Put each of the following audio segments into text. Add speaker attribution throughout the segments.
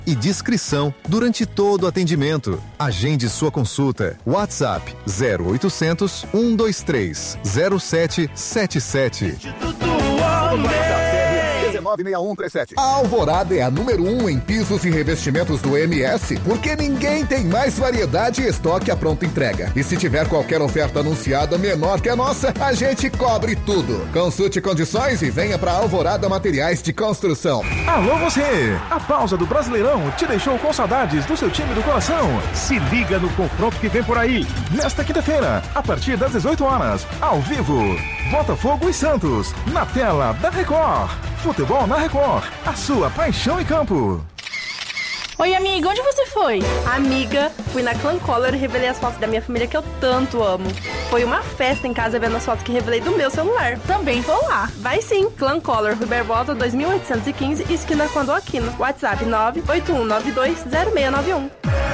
Speaker 1: e discrição durante todo o atendimento. Agende sua consulta. WhatsApp 0800 123 0777.
Speaker 2: Instituto Almeida. 196137.
Speaker 3: A Alvorada é a número 1 em pisos e revestimentos do MS, porque ninguém tem mais variedade e estoque à pronta entrega. E se tiver qualquer oferta anunciada menor que a nossa, a gente cobre tudo. Consulte condições e venha para Alvorada Materiais de Construção.
Speaker 4: Alô você! A pausa do Brasileirão te deixou com saudades do seu time do coração? Se liga no confronto que vem por aí. Nesta quinta-feira, a partir das 18 horas, ao vivo, Botafogo e Santos, na tela da Record. Futebol na Record, a sua paixão em campo.
Speaker 5: Oi, amiga, onde você foi?
Speaker 6: Amiga, fui na Clan Color e revelei as fotos da minha família que eu tanto amo. Foi uma festa em casa vendo as fotos que revelei do meu celular.
Speaker 5: Também vou lá.
Speaker 6: Vai sim, Clan Color, Rui Barbosa 2815, esquina Quando Aquino. WhatsApp 981920691.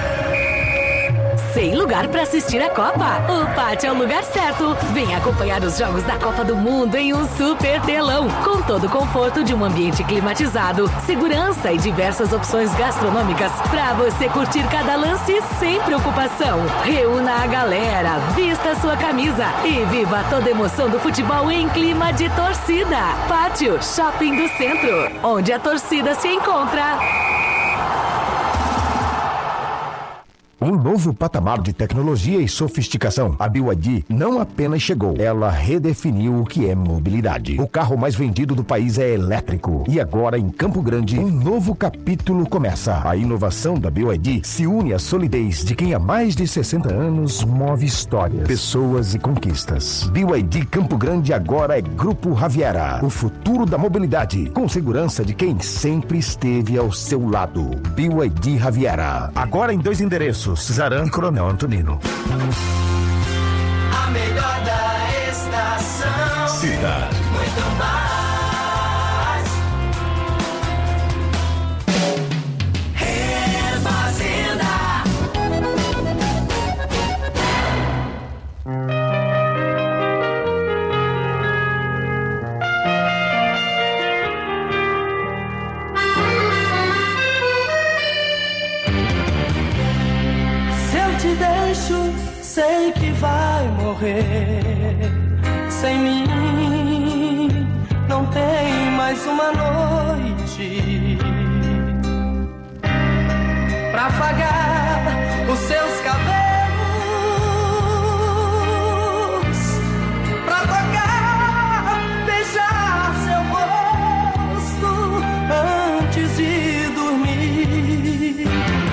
Speaker 7: Sem lugar para assistir a Copa? O Pátio é o lugar certo. Vem acompanhar os jogos da Copa do Mundo em um super telão, com todo o conforto de um ambiente climatizado, segurança e diversas opções gastronômicas para você curtir cada lance sem preocupação. Reúna a galera, vista sua camisa e viva toda a emoção do futebol em clima de torcida. Pátio Shopping do Centro, onde a torcida se encontra.
Speaker 8: Um novo patamar de tecnologia e sofisticação. A BYD não apenas chegou, ela redefiniu o que é mobilidade. O carro mais vendido do país é elétrico. E agora, em Campo Grande, um novo capítulo começa. A inovação da BYD se une à solidez de quem há mais de 60 anos move histórias, pessoas e conquistas. BYD Campo Grande agora é Grupo Raviera. O futuro da mobilidade, com segurança de quem sempre esteve ao seu lado. BYD Raviera. Agora em 2 endereços. Zaran e Coronel Antonino.
Speaker 2: A melhor da estação.
Speaker 1: Cidade.
Speaker 2: Muito mais. Refazenda.
Speaker 9: Sei que vai morrer sem mim. Não tem mais uma noite pra afagar os seus cabelos, pra tocar, beijar seu rosto antes de dormir.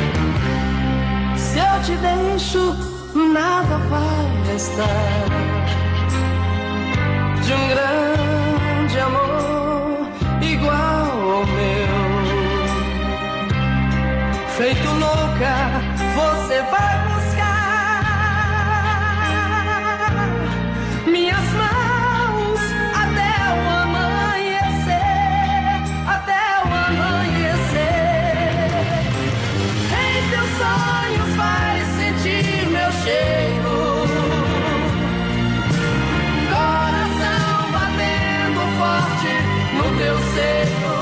Speaker 9: Se eu te deixo, nada vai restar de um grande amor igual ao meu. Feito louca, você vai buscar minhas mãos até o amanhecer, até o amanhecer. Em teus sonhos vai sentir meu cheiro, coração batendo forte no teu seio.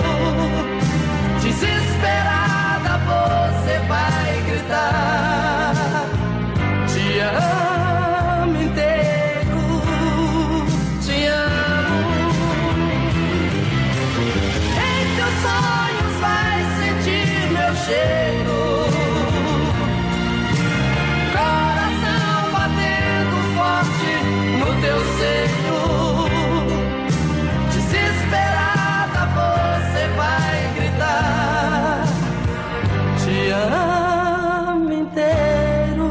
Speaker 9: Desesperada você vai gritar, te amo inteiro, te amo. Em teus sonhos vai sentir meu cheiro, no teu seio. Desesperada você vai gritar, te amo inteiro.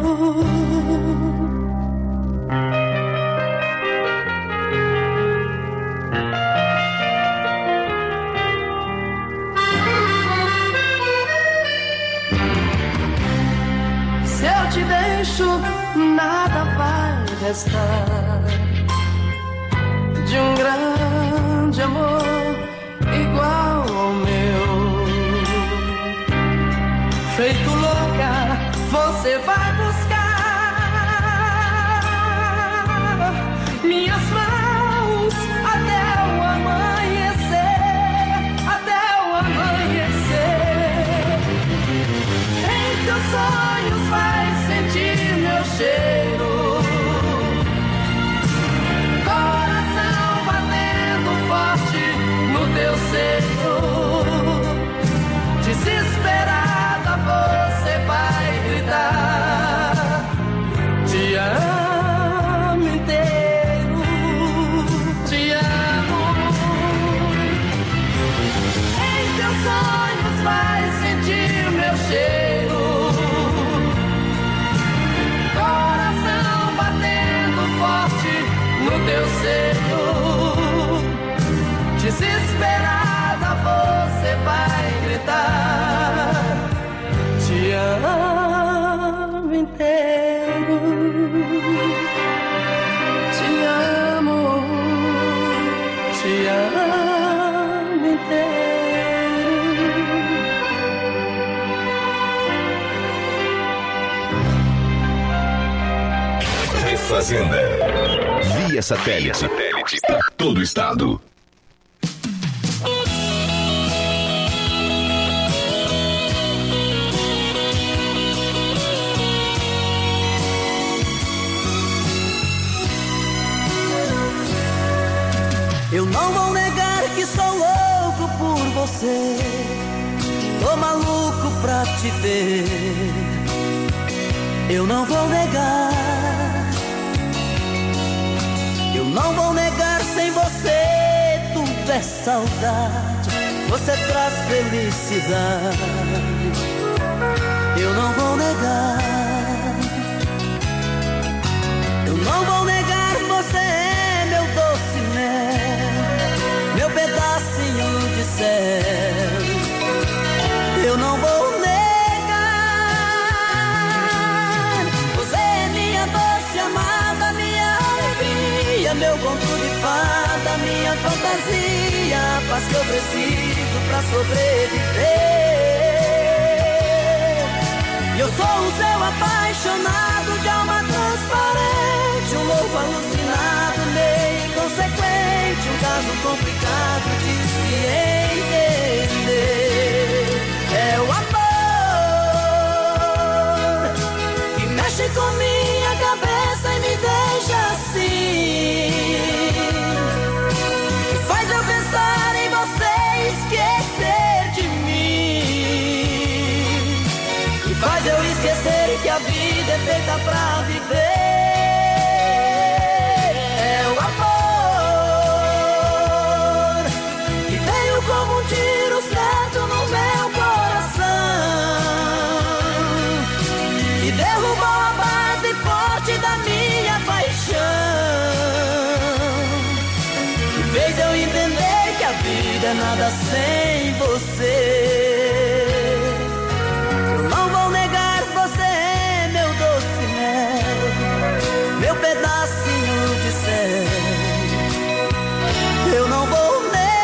Speaker 9: Se eu te deixo, nada vai restar de um grande amor igual ao meu. Feito louca, você vai buscar minhas mãos até o amanhecer, até o amanhecer. cheiro. Coração batendo forte no teu seio. Desesperada você vai gritar: te amo inteiro, te amo. Em teus sonhos vai sentir meu cheiro. Coração batendo forte no teu seio. Desesperada você vai gritar: te amo inteiro, te amo inteiro.
Speaker 10: Refazenda. Via satélite. Para todo o estado.
Speaker 9: Eu não vou negar que sou louco por você. Tô maluco pra te ver. Eu não vou negar. Eu não vou negar, sem você tudo é saudade. Você traz felicidade. Eu não vou negar. Eu não vou negar, você é meu doce mel, meu pedacinho de céu. Eu não vou negar. Você é minha doce amada, minha alegria, meu conto de fada, minha fantasia, a paz que eu preciso pra sobreviver. Eu sou o seu apaixonado de alma transparente, um louco alucinado, meio inconsequente, um caso complicado de se entender. É o amor que mexe com minha cabeça e me deixa assim, que faz eu pensar em você e esquecer de mim, que faz eu esquecer que a vida é feita pra viver. É o amor que veio como um tiro certo no meu coração, que derrubou a base forte da minha paixão, que fez eu entender que a vida é nada sem você. Eu não vou negar, você é meu doce mel, meu pedacinho de céu. Eu não vou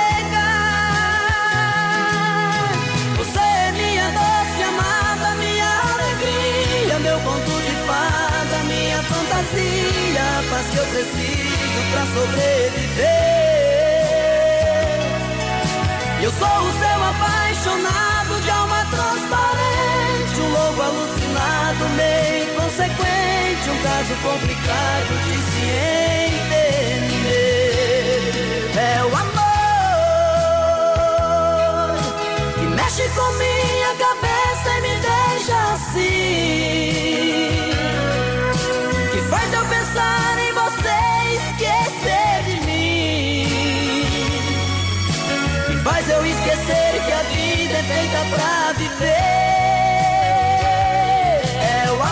Speaker 9: negar. Você é minha doce amada, minha alegria, meu conto de fada, minha fantasia, a paz que eu preciso pra sobreviver. Eu sou o seu apaixonado de alma transparente, um louco alucinado, meio inconsequente, um caso complicado de se entender. É o amor que mexe com minha cabeça e me deixa assim, que faz eu pensar em você e esquecer de mim, que faz eu esquecer que a vida é feita pra viver. É o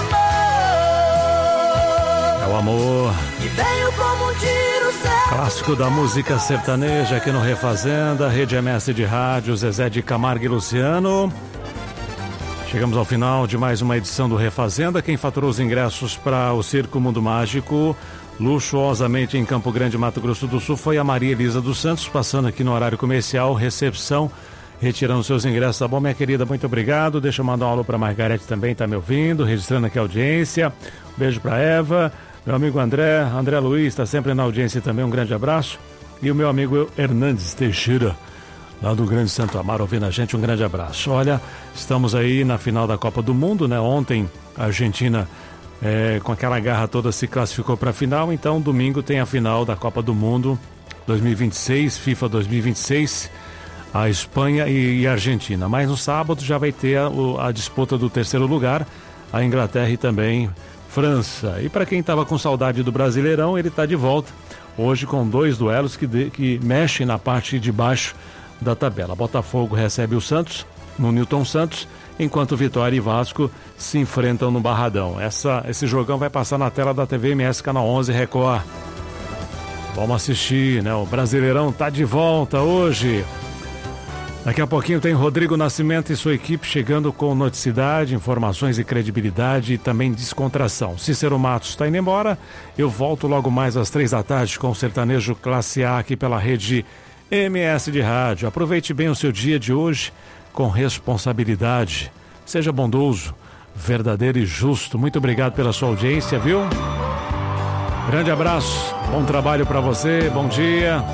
Speaker 9: amor.
Speaker 11: É o amor.
Speaker 9: Que veio como um tiro certo.
Speaker 11: Clássico da música sertaneja aqui no Refazenda, Rede MS de Rádio, Zezé de Camargo e Luciano. Chegamos ao final de mais uma edição do Refazenda. Quem faturou os ingressos para o Circo Mundo Mágico, luxuosamente em Campo Grande, Mato Grosso do Sul, foi a Maria Elisa dos Santos, passando aqui no horário comercial, recepção, retirando seus ingressos. Tá bom, minha querida? Muito obrigado. Deixa eu mandar um alô para Margarete também, tá me ouvindo, registrando aqui a audiência. Um beijo para Eva. Meu amigo André Luiz está sempre na audiência também, um grande abraço. E o meu amigo Hernandes Teixeira, lá do Grande Santo Amaro, ouvindo a gente, um grande abraço. Olha, estamos aí na final da Copa do Mundo, né? Ontem a Argentina com aquela garra toda se classificou para a final. Então domingo tem a final da Copa do Mundo 2026, FIFA 2026, a Espanha e a Argentina. Mas no sábado já vai ter a disputa do terceiro lugar, a Inglaterra e também França. E para quem estava com saudade do Brasileirão, ele está de volta hoje com 2 duelos que mexem na parte de baixo da tabela. Botafogo recebe o Santos no Newton Santos, enquanto Vitória e Vasco se enfrentam no Barradão. Esse jogão vai passar na tela da TV MS Canal 11 Record. Vamos assistir, né? O Brasileirão tá de volta hoje. Daqui a pouquinho tem Rodrigo Nascimento e sua equipe chegando com noticidade, informações e credibilidade e também descontração. Cícero Matos está indo embora. Eu volto logo mais às 3 da tarde com o sertanejo Classe A aqui pela rede MS de rádio. Aproveite bem o seu dia de hoje com responsabilidade. Seja bondoso, verdadeiro e justo. Muito obrigado pela sua audiência, viu? Grande abraço, bom trabalho para você, bom dia.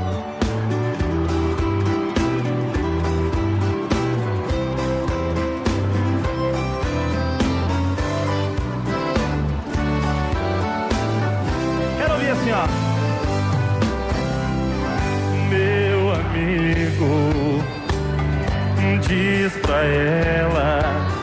Speaker 12: Quero ouvir assim, ó. Meu amigo, diz pra ela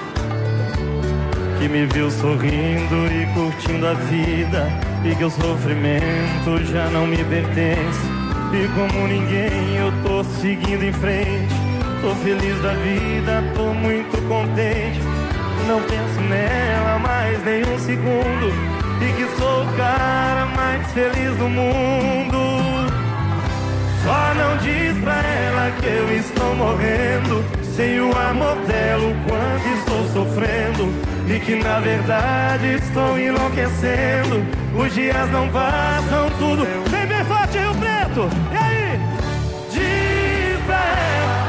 Speaker 12: que me viu sorrindo e curtindo a vida e que o sofrimento já não me pertence. E como ninguém eu tô seguindo em frente, tô feliz da vida, tô muito contente. Não penso nela mais nem um segundo e que sou o cara mais feliz do mundo. Só não diz pra ela que eu estou morrendo sem o amor dela, o quanto estou sofrendo e que na verdade estou enlouquecendo. Os dias não passam, tudo vem bem forte, Rio Preto. E aí? Diz pra ela.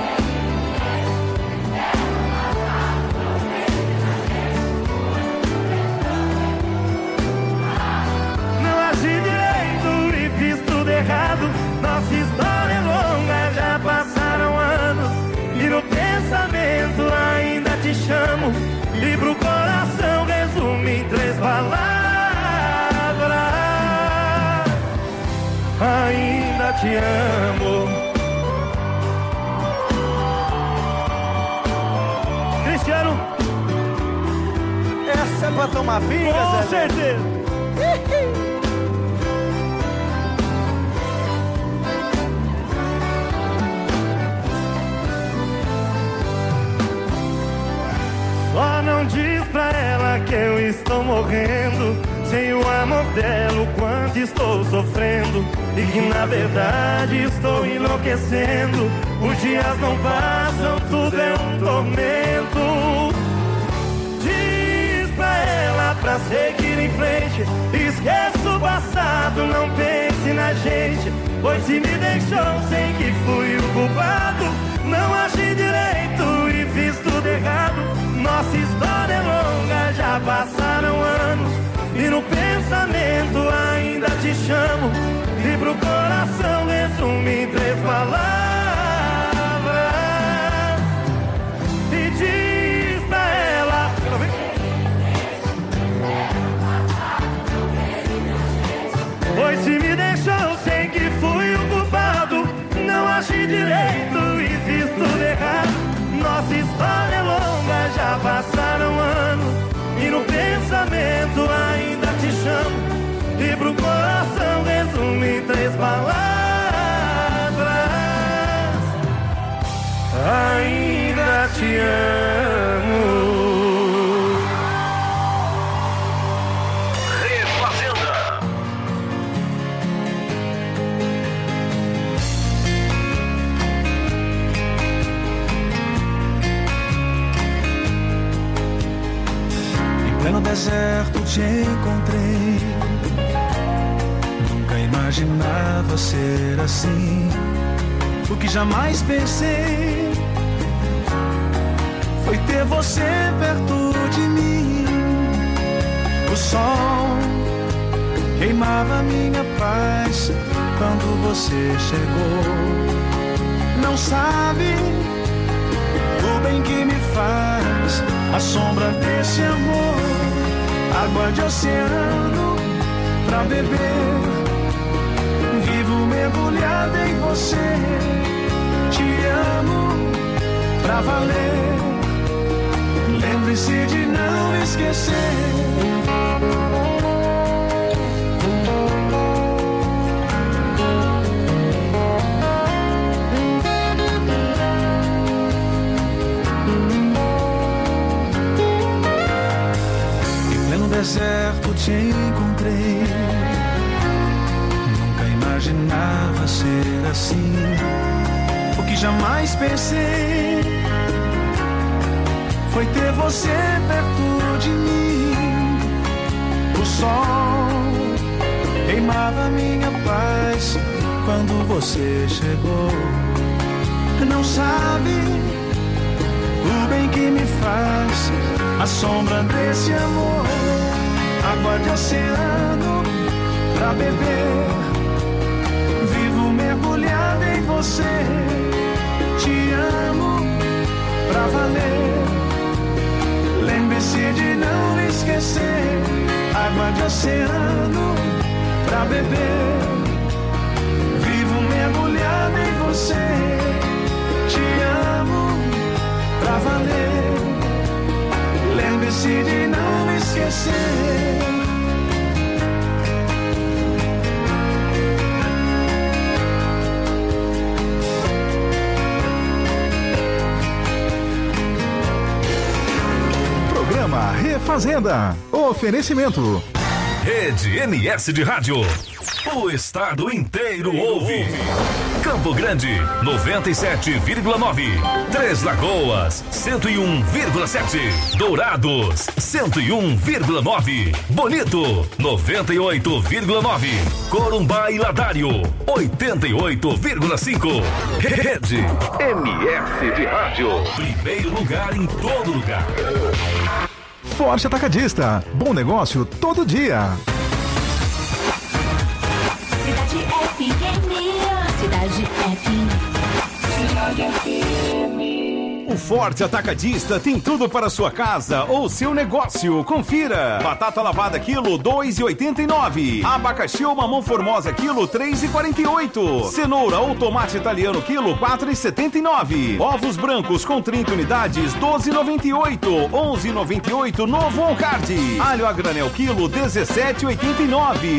Speaker 12: Não agi direito e fiz tudo errado. Nossa história é longa, já passaram anos e no pensamento ainda te chamo. E pro coração resumo em 3 palavras: ainda te amo. Cristiano, essa é pra tomar vinho, com certeza. Só não diz pra ela que eu estou morrendo sem o amor dela, o quanto estou sofrendo e que na verdade estou enlouquecendo. Os dias não passam, tudo é um tormento. Diz pra ela pra seguir em frente, esqueça o passado, não pense na gente, pois se me deixou sem que fui o culpado. Não agi direito e fiz tudo errado. Nossa história é longa, já passaram anos e no pensamento ainda te chamo. E pro coração resumo em 3 palavras e diz pra ela: pois se me deixou sem que fui o culpado. Não agi direito e fiz tudo errado. Nossa história é longa, já passaram anos e no pensamento ainda te chamo. E pro coração resumo em 3 palavras: ainda te amo.
Speaker 13: No deserto te encontrei, nunca imaginava ser assim. O que jamais pensei foi ter você perto de mim. O sol queimava minha paz quando você chegou. Não sabe o bem que me faz a sombra desse amor. água de oceano pra beber. Vivo mergulhada em você, te amo pra valer. Lembre-se de não esquecer. Deserto te encontrei, nunca imaginava ser assim. O que jamais pensei foi ter você perto de mim. O sol queimava minha paz quando você chegou. Não sabe o bem que me faz a sombra desse amor. Água de oceano pra beber. Vivo mergulhada em você, te amo pra valer. Lembre-se de não esquecer. Água de oceano pra beber. Vivo mergulhada em você, te amo pra valer. Lembre-se de não esquecer.
Speaker 4: Programa Refazenda. Oferecimento.
Speaker 14: Rede MS de Rádio. O estado inteiro ouve. Campo Grande, 97,9. Três Lagoas, 101,7. Dourados, 101,9. Bonito, 98,9. Corumbá e Ladário, 88,5. Rede MS de Rádio. Primeiro lugar em todo lugar.
Speaker 4: Forte Atacadista. Bom negócio todo dia.
Speaker 15: Cidade FM. Cidade FM. Cidade FM.
Speaker 16: O Forte Atacadista tem tudo para sua casa ou seu negócio. Confira. Batata lavada quilo 2,89. Abacaxi ou mamão formosa quilo 3,48. Cenoura ou tomate italiano quilo 4,79. Ovos brancos com 30 unidades 12,98. 11,98 novo On-Card. Alho a granel quilo 17,89.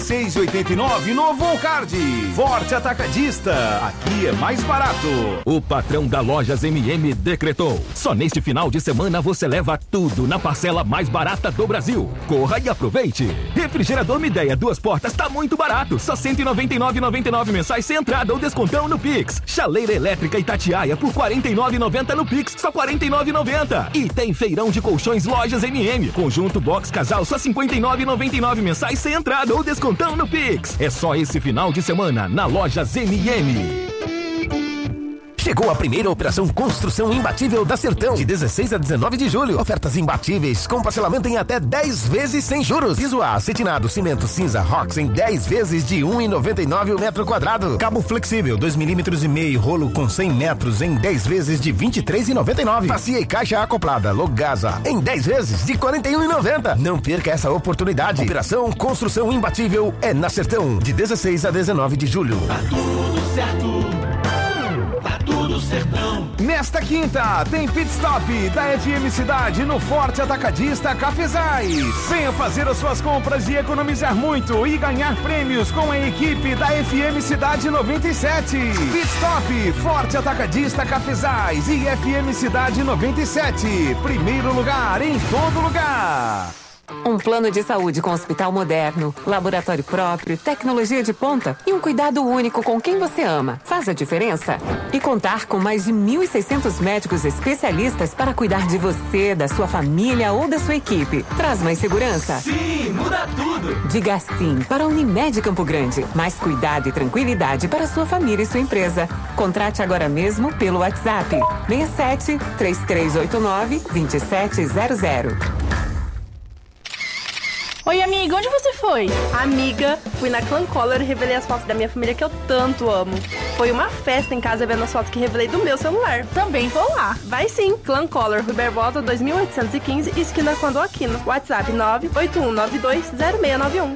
Speaker 16: 16,89 novo On-Card. Forte Atacadista. Aqui é mais barato.
Speaker 17: O patrão da Lojas MM decretou. Só neste final de semana você leva tudo na parcela mais barata do Brasil. Corra e aproveite. Refrigerador Midea 2 portas tá muito barato. Só R$ 199,99 mensais sem entrada ou descontão no Pix. Chaleira elétrica Itatiaia por R$ 49,90 no Pix. Só R$ 49,90. E tem feirão de colchões Lojas MM. Conjunto box casal só R$ 59,99 mensais sem entrada ou descontão no Pix. É só esse final de semana na Lojas MM.
Speaker 8: Chegou a primeira operação Construção Imbatível da Sertão, de 16 a 19 de julho. Ofertas imbatíveis, com parcelamento em até 10 vezes sem juros. Piso A, acetinado, cimento cinza Rox em 10 vezes de R$ 1,99 o metro quadrado. Cabo flexível, 2,5 mm, rolo com 100 metros em 10 vezes de R$ 23,99. Bacia e caixa acoplada Logasa em 10 vezes de R$ 41,90. Não perca essa oportunidade. Operação Construção Imbatível é na Sertão, de 16 a 19 de julho.
Speaker 2: Tá tudo certo. Tá tudo sertão.
Speaker 16: Nesta quinta, tem Pit Stop da FM Cidade no Forte Atacadista Cafezais. Venha fazer as suas compras e economizar muito e ganhar prêmios com a equipe da FM Cidade 97. Pit Stop, Forte Atacadista Cafezais e FM Cidade 97. Primeiro lugar em todo lugar.
Speaker 18: Um plano de saúde com hospital moderno, laboratório próprio, tecnologia de ponta e um cuidado único com quem você ama. Faz a diferença? E contar com mais de 1.600 médicos especialistas para cuidar de você, da sua família ou da sua equipe. Traz mais segurança?
Speaker 2: Sim, muda tudo!
Speaker 18: Diga sim para a Unimed Campo Grande. Mais cuidado e tranquilidade para sua família e sua empresa. Contrate agora mesmo pelo WhatsApp 67 3389 2700.
Speaker 5: Oi, amiga, onde você foi?
Speaker 6: Amiga, fui na Clancolor e revelei as fotos da minha família que eu tanto amo. Foi uma festa em casa vendo as fotos que revelei do meu celular.
Speaker 5: Também vou lá.
Speaker 6: Vai sim, Clancolor, Rui Barbosa, 2815, esquina Quando Aquino. WhatsApp 981920691.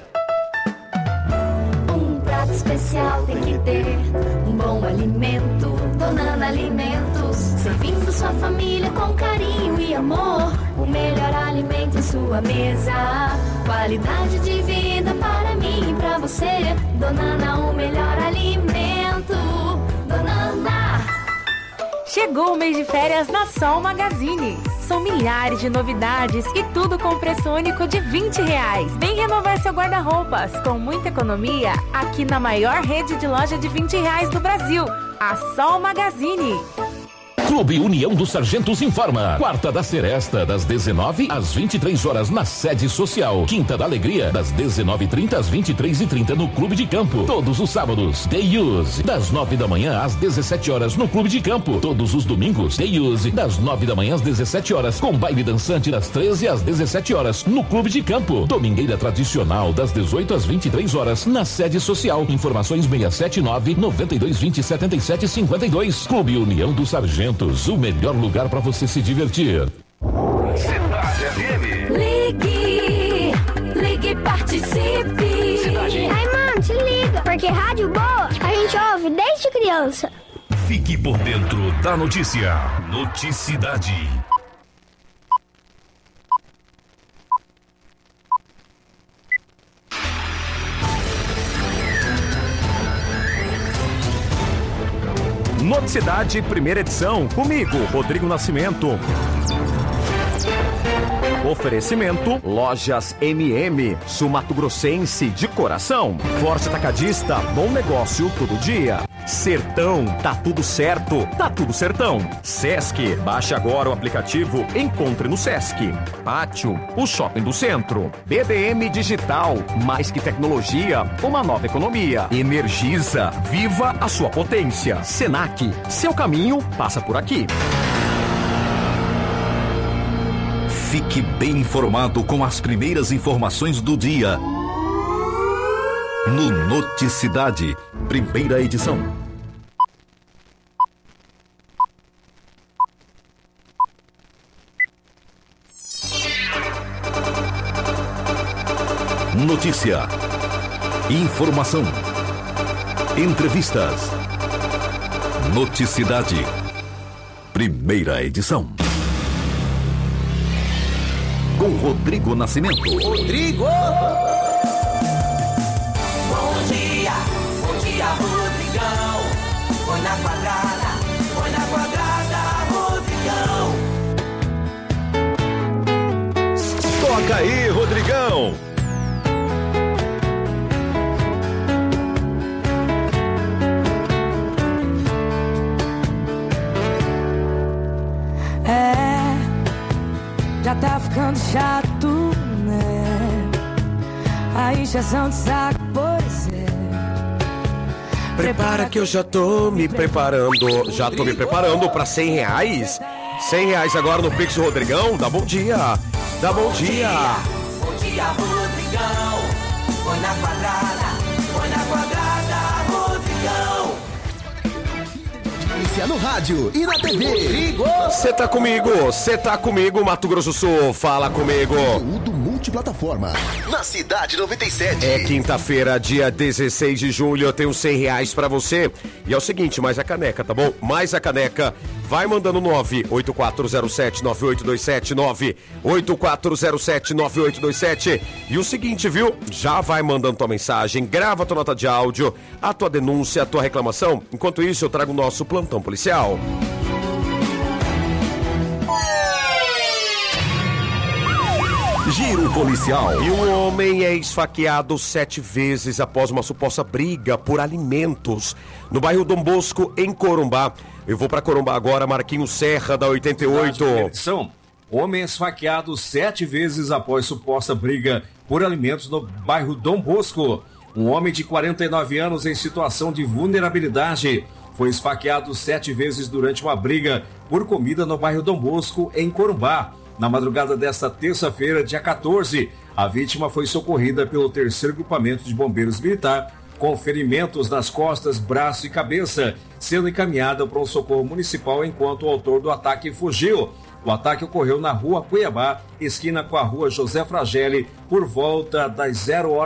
Speaker 15: Um prato especial tem que ter um bom alimento. Donana Alimentos, servindo sua família com carinho e amor. O melhor alimento em sua mesa. Qualidade de vida para mim e pra você. Donana, o melhor alimento. Donana.
Speaker 19: Chegou o mês de férias na Sol Magazine. São milhares de novidades e tudo com preço único de R$20. Vem renovar seu guarda-roupas com muita economia aqui na maior rede de loja de R$20 do Brasil, a Sol Magazine.
Speaker 17: Clube União dos Sargentos informa. Quarta da Seresta, das 19 às 23 horas na sede social. Quinta da Alegria, das 19h30 às 23h30 no Clube de Campo. Todos os sábados, Day Use, das 9 da manhã às 17 horas no Clube de Campo. Todos os domingos, Day Use, das 9 da manhã às 17 horas, com baile dançante das 13 às 17 horas no Clube de Campo. Domingueira tradicional, das 18 às 23 horas na sede social. Informações 679-9220-7752. Clube União dos Sargentos. O melhor lugar para você se divertir.
Speaker 14: Cidade FM.
Speaker 15: Ligue, participe.
Speaker 14: Cidade.
Speaker 20: Ai, mano, se liga, porque rádio boa a gente ouve desde criança.
Speaker 14: Fique por dentro da notícia. Noticidade.
Speaker 16: Noticidade, primeira edição, comigo, Rodrigo Nascimento. Oferecimento, Lojas MM, Sul-Mato Grossense de coração. Forte Atacadista, bom negócio todo dia. Sertão, tá tudo certo, tá tudo sertão. Sesc, baixe agora o aplicativo, encontre no Sesc. Pátio, o shopping do centro. BBM Digital, mais que tecnologia, uma nova economia. Energisa, viva a sua potência. Senac, seu caminho passa por aqui.
Speaker 10: Fique bem informado com as primeiras informações do dia. No Noticidade, primeira edição. Notícia, informação, entrevistas. Noticidade, primeira edição. Com Rodrigo Nascimento.
Speaker 2: Rodrigo! Bom dia, Rodrigão. Põe na quadrada, Rodrigão.
Speaker 16: Toca aí, Rodrigão.
Speaker 21: Já tá ficando chato, né? A injeção de saco, pois é.
Speaker 22: Prepara que eu já tô me preparando. Já tô me preparando pra R$100. R$100 agora no Pix Rodrigão. Dá bom dia. Dá bom dia.
Speaker 2: Bom dia, Rodrigão. Põe na quadrada, Rodrigão.
Speaker 23: No rádio e na TV.
Speaker 22: Você tá comigo, Mato Grosso do Sul, fala comigo.
Speaker 23: Conteúdo multiplataforma. Na Cidade 97.
Speaker 22: É quinta-feira, dia 16 de julho, eu tenho R$100 pra você. E é o seguinte, mais a caneca, tá bom? Mais a caneca, vai mandando 98407-9827, 98407-9827. E o seguinte, viu? Já vai mandando tua mensagem, grava tua nota de áudio, a tua denúncia, a tua reclamação. Enquanto isso, eu trago o nosso plantão policial.
Speaker 10: Giro policial.
Speaker 22: E um homem é esfaqueado 7 vezes após uma suposta briga por alimentos no bairro Dom Bosco, em Corumbá. Eu vou para Corumbá agora, Marquinhos Serra, da 88.
Speaker 24: Homem esfaqueado 7 vezes após suposta briga por alimentos no bairro Dom Bosco. Um homem de 49 anos em situação de vulnerabilidade foi esfaqueado 7 vezes durante uma briga por comida no bairro Dom Bosco, em Corumbá. Na madrugada desta terça-feira, dia 14, a vítima foi socorrida pelo 3º Grupamento de Bombeiros Militar com ferimentos nas costas, braço e cabeça, sendo encaminhada para um socorro municipal enquanto o autor do ataque fugiu. O ataque ocorreu na rua Cuiabá, esquina com a rua José Fragelli, por volta das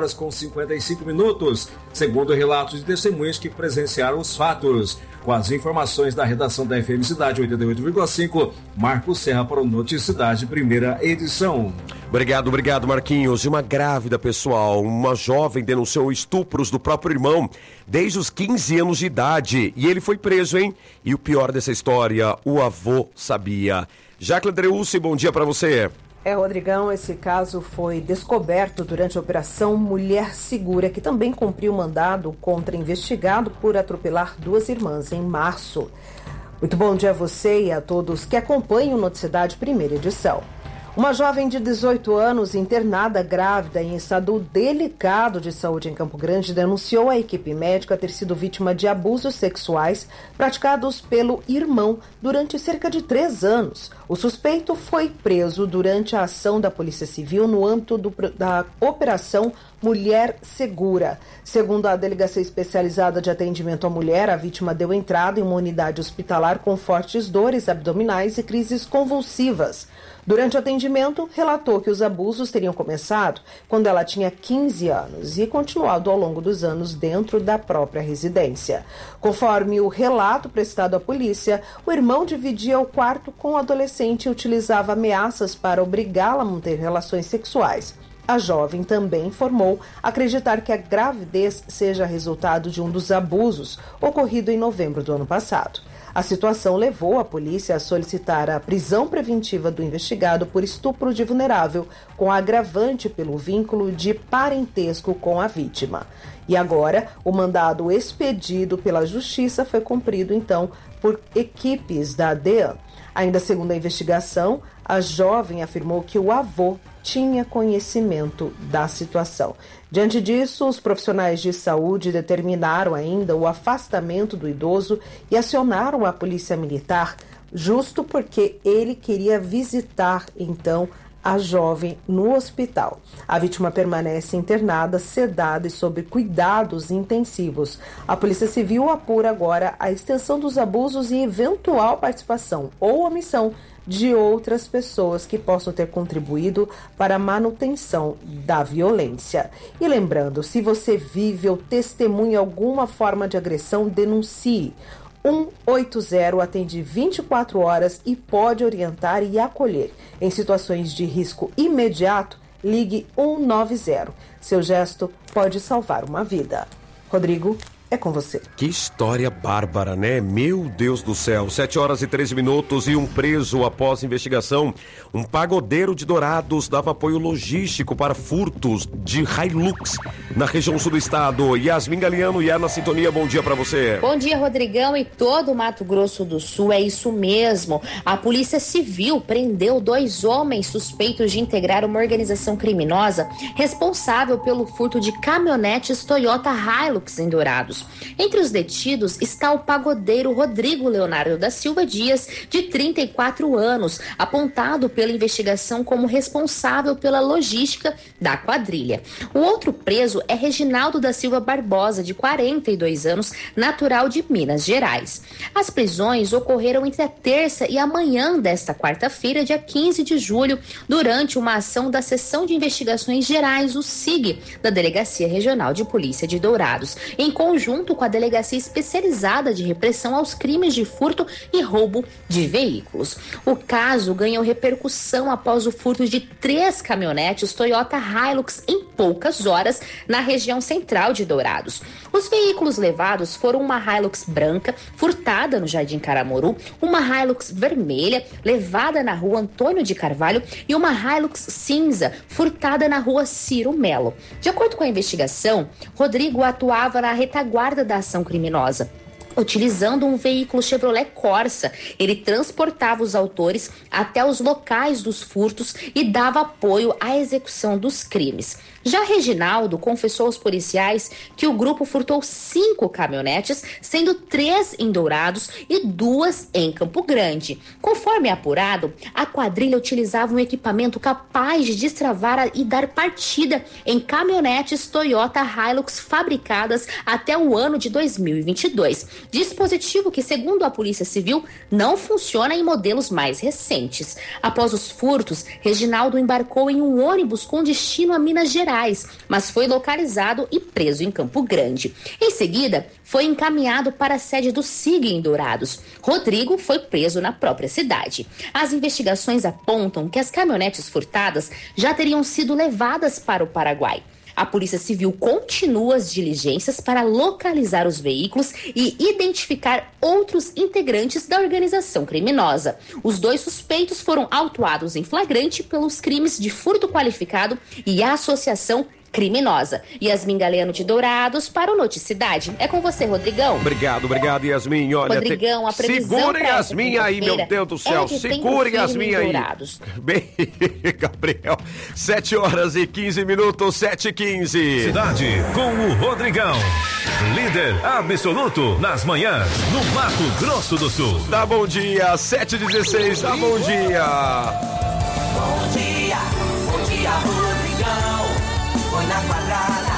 Speaker 24: 0h55, segundo relatos de testemunhas que presenciaram os fatos. Com as informações da redação da FM Cidade 88,5, Marcos Serra para o Noticidade, primeira edição.
Speaker 22: Obrigado, Marquinhos. E uma grávida, pessoal, uma jovem denunciou estupros do próprio irmão desde os 15 anos de idade. E ele foi preso, hein? E o pior dessa história, o avô sabia. Jacqueline Dreucci, bom dia para você.
Speaker 1: Rodrigão, esse caso foi descoberto durante a Operação Mulher Segura, que também cumpriu mandado contra investigado por atropelar 2 irmãs em março. Muito bom dia a você e a todos que acompanham o Noticidade, primeira edição. Uma jovem de 18 anos, internada grávida em estado delicado de saúde em Campo Grande, denunciou à equipe médica ter sido vítima de abusos sexuais praticados pelo irmão durante cerca de 3 anos. O suspeito foi preso durante a ação da Polícia Civil no âmbito da Operação Mulher Segura. Segundo a Delegacia Especializada de Atendimento à Mulher, a vítima deu entrada em uma unidade hospitalar com fortes dores abdominais e crises convulsivas. Durante o atendimento, relatou que os abusos teriam começado quando ela tinha 15 anos e continuado ao longo dos anos dentro da própria residência. Conforme o relato prestado à polícia, o irmão dividia o quarto com o adolescente e utilizava ameaças para obrigá-la a manter relações sexuais. A jovem também informou acreditar que a gravidez seja resultado de um dos abusos ocorrido em novembro do ano passado. A situação levou a polícia a solicitar a prisão preventiva do investigado por estupro de vulnerável, com agravante pelo vínculo de parentesco com a vítima. E agora, o mandado expedido pela Justiça foi cumprido, então, por equipes da DEAN. Ainda segundo a investigação, a jovem afirmou que o avô tinha conhecimento da situação. Diante disso, os profissionais de saúde determinaram ainda o afastamento do idoso e acionaram a polícia militar, justo porque ele queria visitar, então, a jovem no hospital. A vítima permanece internada, sedada e sob cuidados intensivos. A Polícia Civil apura agora a extensão dos abusos e eventual participação ou omissão de outras pessoas que possam ter contribuído para a manutenção da violência. E lembrando, se você vive ou testemunha alguma forma de agressão, denuncie. 180 atende 24 horas e pode orientar e acolher. Em situações de risco imediato, ligue 190. Seu gesto pode salvar uma vida. Rodrigo, é com você.
Speaker 22: Que história bárbara, né? Meu Deus do céu. 7h13 e um preso após investigação. Um pagodeiro de Dourados dava apoio logístico para furtos de Hilux na região sul do estado. Yasmin Galiano, na sintonia, bom dia para você.
Speaker 3: Bom dia, Rodrigão, e todo o Mato Grosso do Sul, é isso mesmo. A Polícia Civil prendeu 2 homens suspeitos de integrar uma organização criminosa responsável pelo furto de caminhonetes Toyota Hilux em Dourados. Entre os detidos está o pagodeiro Rodrigo Leonardo da Silva Dias, de 34 anos, apontado pela investigação como responsável pela logística da quadrilha. O outro preso é Reginaldo da Silva Barbosa, de 42 anos, natural de Minas Gerais. As prisões ocorreram entre a terça e a manhã desta quarta-feira, dia 15 de julho, durante uma ação da Seção de Investigações Gerais, o SIG, da Delegacia Regional de Polícia de Dourados, em conjunto com a Delegacia Especializada de Repressão aos Crimes de Furto e Roubo de Veículos. O caso ganhou repercussão após o furto de 3 caminhonetes Toyota Hilux em poucas horas na região central de Dourados. Os veículos levados foram uma Hilux branca, furtada no Jardim Caramoru, uma Hilux vermelha, levada na rua Antônio de Carvalho, e uma Hilux cinza, furtada na rua Ciro Melo. De acordo com a investigação, Rodrigo atuava na retaguarda da ação criminosa. utilizando um veículo Chevrolet Corsa. Ele transportava os autores até os locais dos furtos e dava apoio à execução dos crimes. Já Reginaldo confessou aos policiais que o grupo furtou 5 caminhonetes, sendo 3 em Dourados e 2 em Campo Grande. Conforme apurado, a quadrilha utilizava um equipamento capaz de destravar e dar partida em caminhonetes Toyota Hilux fabricadas até o ano de 2022. Dispositivo que, segundo a Polícia Civil, não funciona em modelos mais recentes. Após os furtos, Reginaldo embarcou em um ônibus com destino a Minas Gerais, mas foi localizado e preso em Campo Grande. Em seguida, foi encaminhado para a sede do SIG em Dourados. Rodrigo foi preso na própria cidade. As investigações apontam que as caminhonetes furtadas já teriam sido levadas para o Paraguai. A Polícia Civil continua as diligências para localizar os veículos e identificar outros integrantes da organização criminosa. Os 2 suspeitos foram autuados em flagrante pelos crimes de furto qualificado e associação criminosa. Yasmin Galeano de Dourados para o Noticidade. É com você, Rodrigão.
Speaker 22: Obrigado, Yasmin. Olha,
Speaker 3: Rodrigão, a previsão
Speaker 22: segura Yasmin aí, meu Deus do céu. Segura Yasmin aí. Bem, Gabriel, 7h15, 7h15.
Speaker 14: Cidade com o Rodrigão. Líder absoluto nas manhãs, no Mato Grosso do Sul.
Speaker 22: Dá bom dia, 7h16, dá bom dia.
Speaker 2: Bom dia, Rodrigão. Põe na quadrada,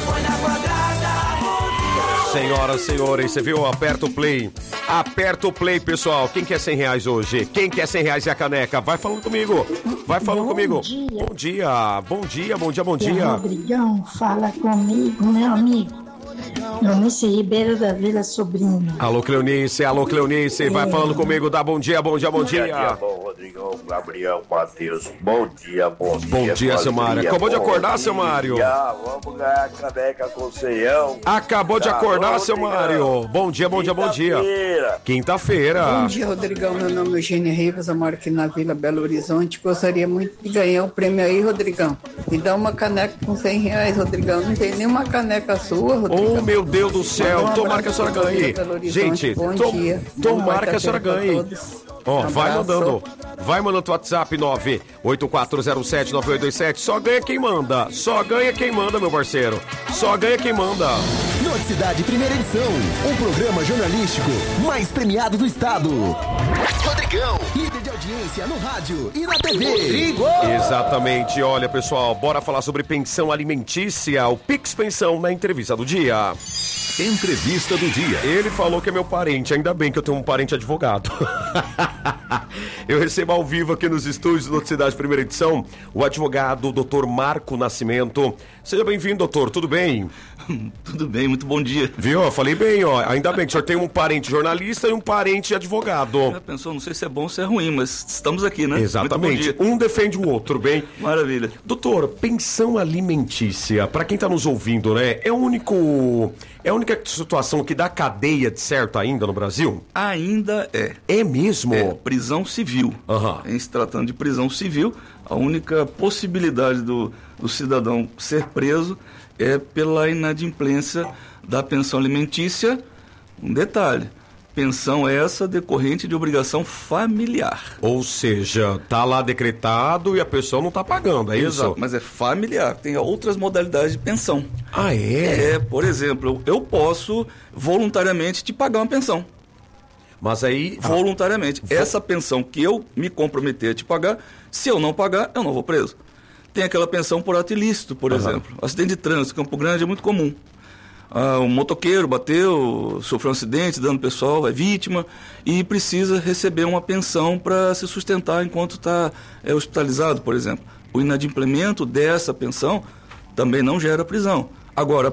Speaker 22: Senhoras, senhores, você viu? Aperta o play. Aperta o play, pessoal. Quem quer R$100 hoje? Quem quer R$100 e a caneca? Vai falando comigo. Vai falando comigo. Bom dia. Bom dia.
Speaker 7: Rodrigão, fala comigo, meu amigo. Cleonice Ribeiro da Vila Sobrinho.
Speaker 22: Alô, Cleonice. Vai falando comigo. Dá bom dia.
Speaker 9: Bom dia, bom, Rodrigão, Gabriel, Matheus. Bom dia.
Speaker 22: Bom dia, seu Mário. Acabou de acordar, seu Mário?
Speaker 9: Vamos ganhar a caneca com o Ceião.
Speaker 22: Acabou de acordar, seu Mário. Bom dia. Quinta-feira.
Speaker 7: Bom dia, Rodrigão. Meu nome é Eugênia Rivas, eu moro aqui na Vila Belo Horizonte. Gostaria muito de ganhar o prêmio aí, Rodrigão. Me dá uma caneca com R$100, Rodrigão. Não tem nenhuma caneca sua, Rodrigão.
Speaker 22: Oh, meu Deus do céu. Tomara que a senhora ganhe. Gente, tomara que a senhora ganhe. Ó, vai mandando o WhatsApp 984079827. Só ganha quem manda, meu parceiro. Só ganha quem manda.
Speaker 23: Noticidade, primeira edição. Um programa jornalístico mais premiado do estado. Rodrigão, líder de audiência no rádio e na TV. Rodrigo!
Speaker 22: Exatamente. Olha, pessoal, bora falar sobre pensão alimentícia. O Pix Pensão na entrevista do dia.
Speaker 14: Entrevista do dia.
Speaker 22: Ele falou que é meu parente, ainda bem que eu tenho um parente advogado. Eu recebo ao vivo aqui nos estúdios do Noticidade Primeira Edição o advogado Dr. Marco Nascimento. Seja bem-vindo, doutor, tudo bem?
Speaker 11: Tudo bem, muito bom dia.
Speaker 22: Viu? Eu falei bem, ó. Ainda bem que o senhor tem um parente jornalista e um parente advogado.
Speaker 11: Já pensou, não sei se é bom ou se é ruim, mas estamos aqui, né?
Speaker 22: Exatamente. Um defende o outro, bem?
Speaker 11: Maravilha.
Speaker 22: Doutor, pensão alimentícia, para quem tá nos ouvindo, né? É a única situação que dá cadeia de certo ainda no Brasil?
Speaker 11: Ainda é.
Speaker 22: É mesmo?
Speaker 11: É, prisão civil. Em se tratando de prisão civil, a única possibilidade do cidadão ser preso é pela inadimplência da pensão alimentícia. Um detalhe, pensão essa decorrente de obrigação familiar.
Speaker 22: Ou seja, tá lá decretado e a pessoa não tá pagando, é isso?
Speaker 11: Exato, mas é familiar, tem outras modalidades de pensão.
Speaker 22: Ah, é?
Speaker 11: Por exemplo, eu posso voluntariamente te pagar uma pensão.
Speaker 22: Mas aí...
Speaker 11: Voluntariamente. Essa pensão que eu me comprometer a te pagar, se eu não pagar, eu não vou preso. Tem aquela pensão por ato ilícito, por exemplo. Acidente de trânsito, Campo Grande é muito comum. Um motoqueiro bateu, sofreu um acidente, dano pessoal, é vítima e precisa receber uma pensão para se sustentar enquanto está hospitalizado, por exemplo. O inadimplemento dessa pensão também não gera prisão. Agora,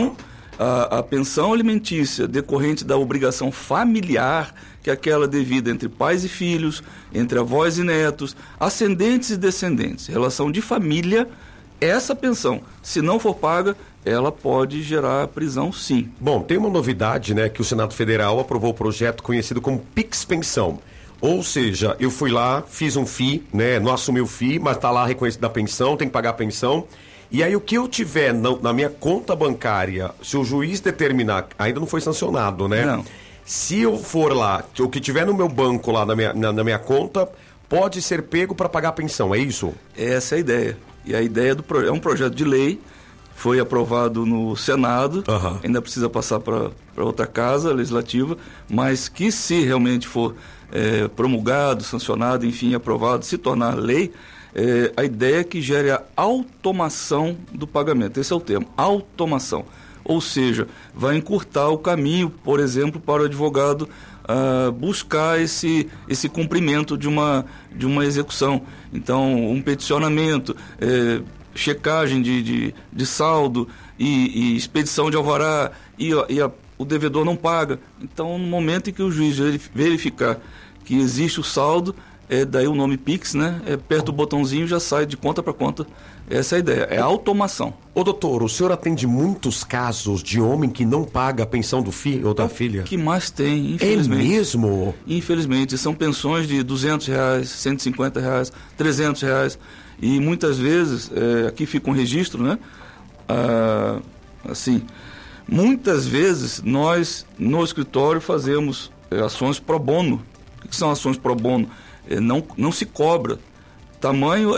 Speaker 11: a pensão alimentícia decorrente da obrigação familiar, que é aquela devida entre pais e filhos, entre avós e netos, ascendentes e descendentes, relação de família, essa pensão, se não for paga, ela pode gerar prisão, sim.
Speaker 22: Bom, tem uma novidade, né, que o Senado Federal aprovou o projeto conhecido como Pix Pensão. Ou seja, eu fui lá, fiz um FII, né, não assumi o FII, mas tá lá reconhecido da pensão, tem que pagar a pensão. E aí o que eu tiver na minha conta bancária, se o juiz determinar, ainda não foi sancionado, né?
Speaker 11: Não.
Speaker 22: Se eu for lá, o que tiver no meu banco lá na minha conta, pode ser pego para pagar a pensão, é isso?
Speaker 11: Essa é a ideia. E a ideia é um projeto de lei, foi aprovado no Senado, ainda precisa passar para outra casa legislativa, mas que se realmente for promulgado, sancionado, enfim, aprovado, se tornar lei, a ideia é que gere a automação do pagamento. Esse é o termo, automação. Ou seja, vai encurtar o caminho, por exemplo, para o advogado buscar esse cumprimento de uma execução. Então, um peticionamento, checagem de saldo e expedição de alvará o devedor não paga. Então, no momento em que o juiz verificar que existe o saldo, daí o nome Pix, né? Aperta o botãozinho e já sai de conta para conta. Essa é a ideia, é a automação.
Speaker 22: Ô doutor, o senhor atende muitos casos de homem que não paga a pensão do filho ou da filha?
Speaker 11: Que mais tem, infelizmente.
Speaker 22: É mesmo?
Speaker 11: Infelizmente, são pensões de R$200, R$150, R$300. E muitas vezes, aqui fica um registro, né? Assim, muitas vezes nós no escritório fazemos ações pro bono. O que são ações pro bono? Não se cobra. Tamanho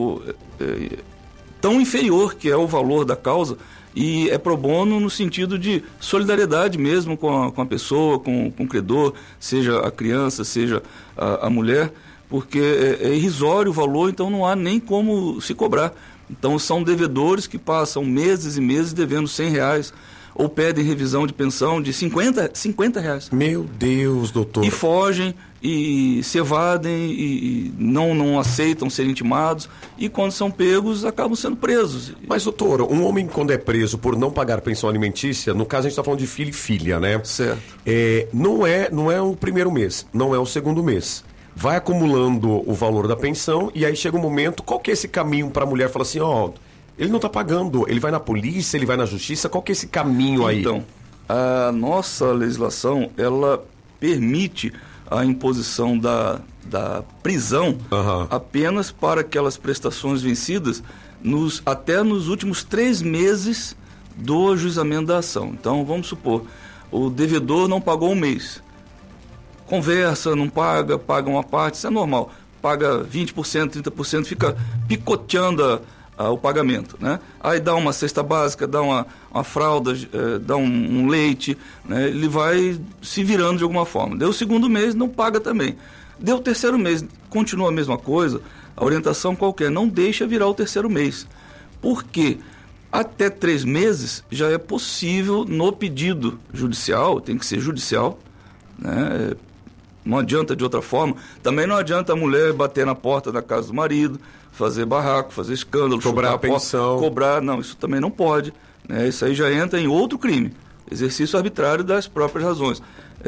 Speaker 11: tão inferior que é o valor da causa, e é pro bono no sentido de solidariedade mesmo com a pessoa, com o credor, seja a criança, seja a mulher, porque é irrisório o valor, então não há nem como se cobrar. Então são devedores que passam meses e meses devendo R$100, ou pedem revisão de pensão de R$50.
Speaker 22: Meu Deus, doutor.
Speaker 11: E fogem, e se evadem, e não aceitam ser intimados, e quando são pegos, acabam sendo presos.
Speaker 22: Mas, doutor, um homem quando é preso por não pagar pensão alimentícia, no caso a gente está falando de filho e filha, né?
Speaker 11: Certo.
Speaker 22: Não é o primeiro mês, não é o segundo mês. Vai acumulando o valor da pensão, e aí chega um momento, qual que é esse caminho para a mulher falar assim, ele não está pagando, ele vai na polícia, ele vai na justiça, qual que é esse caminho aí?
Speaker 11: Então, a nossa legislação, ela permite a imposição da prisão apenas para aquelas prestações vencidas até nos últimos 3 meses do ajuizamento da ação. Então, vamos supor, o devedor não pagou um mês. Conversa, não paga uma parte, isso é normal. Paga 20%, 30%, fica picoteando o pagamento, né? Aí dá uma cesta básica, dá uma fralda, dá um leite, né? Ele vai se virando de alguma forma. Deu o segundo mês, não paga também. Deu o terceiro mês, continua a mesma coisa. A orientação qualquer, não deixa virar o terceiro mês. Por quê? Até 3 meses já é possível no pedido judicial, tem que ser judicial, né? Não adianta de outra forma. Também não adianta a mulher bater na porta da casa do marido, fazer barraco, fazer escândalo,
Speaker 22: cobrar a pensão.
Speaker 11: Não, isso também não pode, né? Isso aí já entra em outro crime, exercício arbitrário das próprias razões,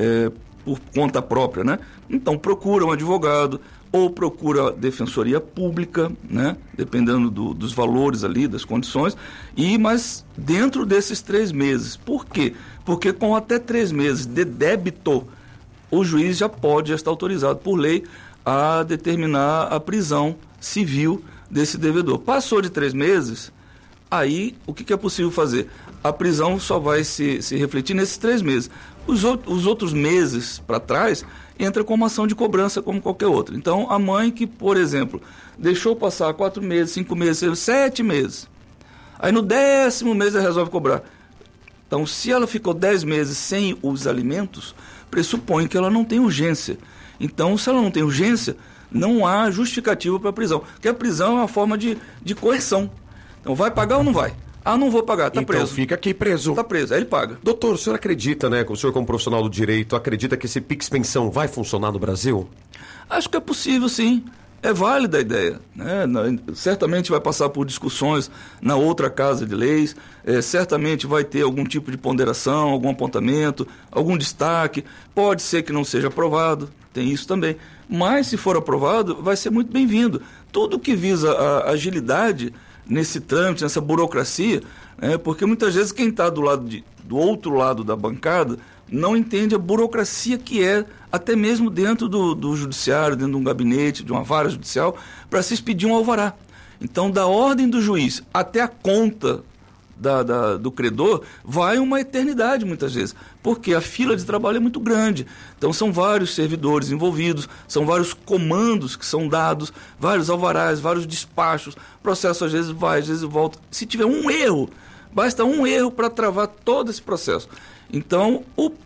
Speaker 11: por conta própria, né? Então procura um advogado ou procura a defensoria pública, né? Dependendo dos valores ali, das condições, mas dentro desses 3 meses. Por quê? Porque com até 3 meses de débito, o juiz já está autorizado por lei a determinar a prisão civil desse devedor. Passou de 3 meses, aí o que é possível fazer? A prisão só vai se refletir nesses 3 meses. Os outros meses para trás entra como ação de cobrança como qualquer outra. Então, a mãe que, por exemplo, deixou passar 4 meses, 5 meses, 7 meses, aí no 10º mês ela resolve cobrar. Então, se ela ficou 10 meses sem os alimentos, pressupõe que ela não tem urgência. Então, se ela não tem urgência, não há justificativa para a prisão. Porque a prisão é uma forma de coerção. Então, vai pagar ou não vai? Não vou pagar, tá preso.
Speaker 22: Então fica aqui preso.
Speaker 11: Tá preso, aí ele paga.
Speaker 22: Doutor, o senhor acredita, né, o senhor como profissional do direito, acredita que esse Pix Pensão vai funcionar no Brasil?
Speaker 11: Acho que é possível, sim. É válida a ideia, né? Certamente vai passar por discussões na outra casa de leis, certamente vai ter algum tipo de ponderação, algum apontamento, algum destaque. Pode ser que não seja aprovado, tem isso também. Mas se for aprovado, vai ser muito bem-vindo. Tudo que visa a agilidade nesse trâmite, nessa burocracia, porque muitas vezes quem está do outro lado da bancada não entende a burocracia que é, até mesmo dentro do judiciário, dentro de um gabinete, de uma vara judicial, para se expedir um alvará. Então, da ordem do juiz até a conta do credor vai uma eternidade muitas vezes, porque a fila de trabalho é muito grande. Então são vários servidores envolvidos, são vários comandos que são dados, vários alvarás, vários despachos, o processo às vezes vai, às vezes volta. Se tiver um erro, basta um erro para travar todo esse processo. Então,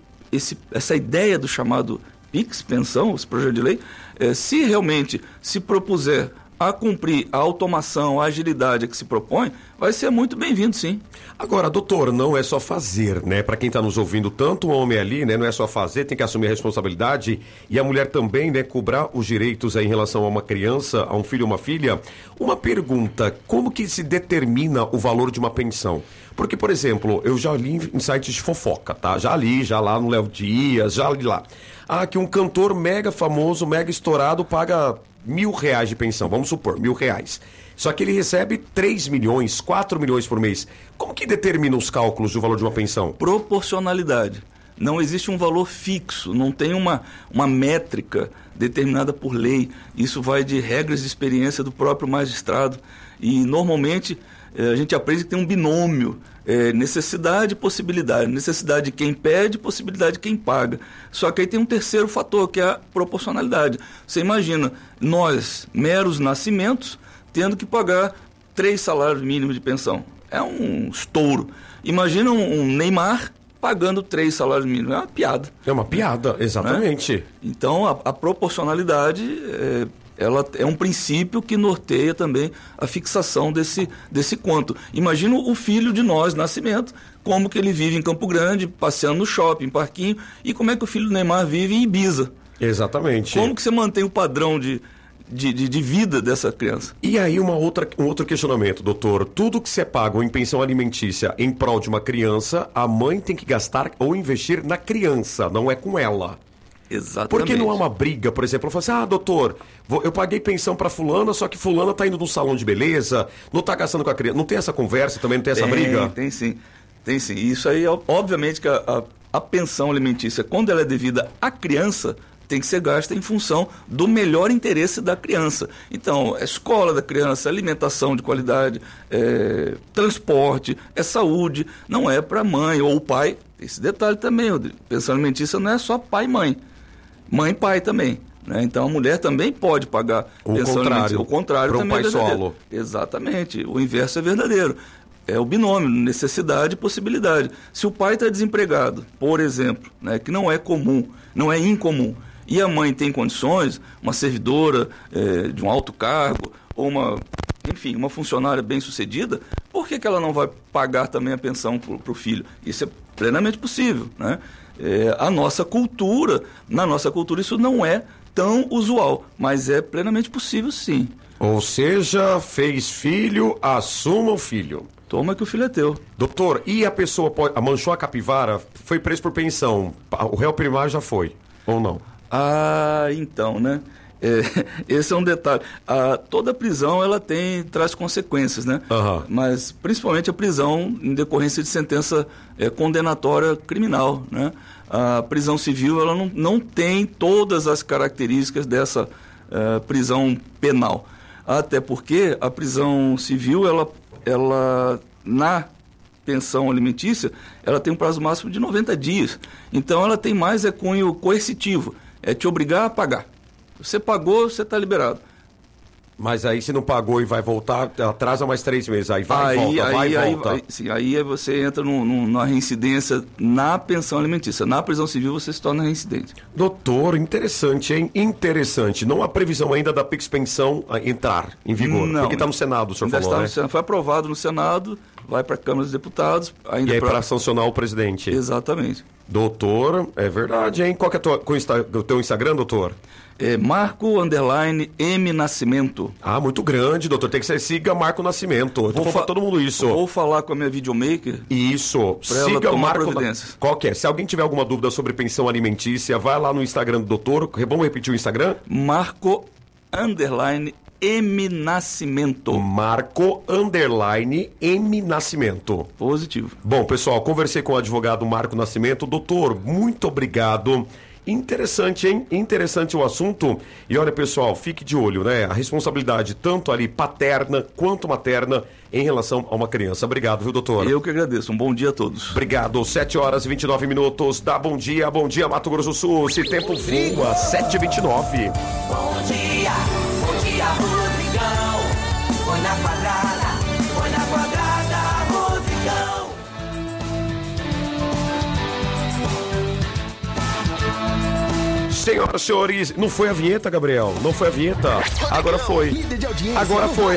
Speaker 11: essa ideia do chamado PIX, pensão, esse projeto de lei, se realmente se propuser a cumprir a automação, a agilidade a que se propõe, vai ser muito bem-vindo, sim.
Speaker 22: Agora, doutor, não é só fazer, né? Para quem está nos ouvindo, tanto o homem ali, né? Não é só fazer, tem que assumir a responsabilidade, e a mulher também, né? Cobrar os direitos aí em relação a uma criança, a um filho ou uma filha. Uma pergunta, como que se determina o valor de uma pensão? Porque, por exemplo, eu já li em sites de fofoca, tá? Já lá no Léo Dias, já li lá. Que um cantor mega famoso, mega estourado, paga R$1.000 de pensão, vamos supor, R$1.000. Só que ele recebe 3 milhões, 4 milhões por mês. Como que determina os cálculos do valor de uma pensão?
Speaker 11: Proporcionalidade. Não existe um valor fixo, não tem uma métrica determinada por lei. Isso vai de regras de experiência do próprio magistrado. E, normalmente, a gente aprende que tem um binômio. Necessidade e possibilidade. Necessidade de quem pede, possibilidade de quem paga. Só que aí tem um terceiro fator, que é a proporcionalidade. Você imagina, nós, meros nascimentos, tendo que pagar 3 salários mínimos de pensão. É um estouro. Imagina um Neymar pagando 3 salários mínimos. É uma piada.
Speaker 22: É uma piada, exatamente.
Speaker 11: Né? Então, a proporcionalidade ela é um princípio que norteia também a fixação desse quanto. Imagina o filho de nós, nascimento, como que ele vive em Campo Grande, passeando no shopping, parquinho, e como é que o filho do Neymar vive em Ibiza.
Speaker 22: Exatamente.
Speaker 11: Como que você mantém o padrão de vida dessa criança?
Speaker 22: E aí um outro questionamento, doutor. Tudo que você paga em pensão alimentícia em prol de uma criança, a mãe tem que gastar ou investir na criança, não é com ela.
Speaker 11: Exatamente.
Speaker 22: Porque não há uma briga, por exemplo, eu falo assim, doutor, eu paguei pensão pra fulana, só que fulana tá indo num salão de beleza, não tá gastando com a criança. Não tem essa conversa também, não tem essa briga?
Speaker 11: Tem sim. Isso aí, obviamente que a pensão alimentícia, quando ela é devida à criança, tem que ser gasta em função do melhor interesse da criança. Então, é escola da criança, alimentação de qualidade, transporte, saúde, não é para mãe ou pai. Esse detalhe também, Rodrigo. Pensão alimentícia não é só pai e mãe. Mãe e pai também. Né? Então, a mulher também pode pagar pensão alimentícia. O contrário também é verdadeiro. Solo. Exatamente. O inverso é verdadeiro. É o binômio, necessidade e possibilidade. Se o pai está desempregado, por exemplo, né, que não é comum, não é incomum, e a mãe tem condições, uma servidora de um alto cargo, ou uma funcionária bem-sucedida, por que ela não vai pagar também a pensão para o filho? Isso é plenamente possível, né? Na nossa cultura isso não é tão usual, mas é plenamente possível, sim.
Speaker 22: Ou seja, fez filho, assuma o filho.
Speaker 11: Toma que o filho é teu.
Speaker 22: Doutor, e a pessoa manchou a capivara, foi preso por pensão, o réu primário já foi, ou não?
Speaker 11: Então, né? Esse é um detalhe. Toda prisão ela traz consequências, né?
Speaker 22: Uhum.
Speaker 11: Mas principalmente a prisão em decorrência de sentença condenatória criminal, né? A prisão civil ela não tem todas as características dessa prisão penal. Até porque a prisão civil ela na pensão alimentícia ela tem um prazo máximo de 90 dias. Então ela tem mais cunho coercitivo. É te obrigar a pagar. Você pagou, você está liberado.
Speaker 22: Mas aí se não pagou e vai voltar, atrasa mais 3 meses. Aí vai e volta.
Speaker 11: Aí você entra numa reincidência na pensão alimentícia. Na prisão civil você se torna reincidente.
Speaker 22: Doutor, interessante, hein? Interessante. Não há previsão ainda da PIX pensão entrar em vigor. Não, porque está no Senado, o senhor falou, né?
Speaker 11: Foi aprovado no Senado, vai para a Câmara dos Deputados.
Speaker 22: Ainda e aí para sancionar o presidente.
Speaker 11: Exatamente.
Speaker 22: Doutor, é verdade, hein? Qual que é o teu Instagram, doutor?
Speaker 11: Marco_M Nascimento.
Speaker 22: Muito grande, doutor. Tem que ser siga Marco Nascimento. Eu tô falando pra todo mundo isso.
Speaker 11: Vou falar com a minha videomaker.
Speaker 22: Isso.
Speaker 11: Siga o Marco.
Speaker 22: Qual que é? Se alguém tiver alguma dúvida sobre pensão alimentícia, vai lá no Instagram do doutor. Vamos repetir o Instagram?
Speaker 11: Marco_M Nascimento.
Speaker 22: Marco_M Nascimento.
Speaker 11: Positivo.
Speaker 22: Bom, pessoal, conversei com o advogado Marco Nascimento. Doutor, muito obrigado. Interessante, hein? Interessante o assunto. E olha, pessoal, fique de olho, né? A responsabilidade tanto ali paterna quanto materna em relação a uma criança. Obrigado, viu, doutor?
Speaker 11: Eu que agradeço. Um bom dia a todos.
Speaker 22: Obrigado. 7 horas e 29 minutos. Dá bom dia, Mato Grosso do Sul. Se tempo voa, 7h29.
Speaker 2: Bom dia, Rodrigão. Põe na quadrada, Rodrigão.
Speaker 22: Senhoras e senhores, não foi a vinheta, Gabriel? Não foi a vinheta? Agora foi. Agora foi.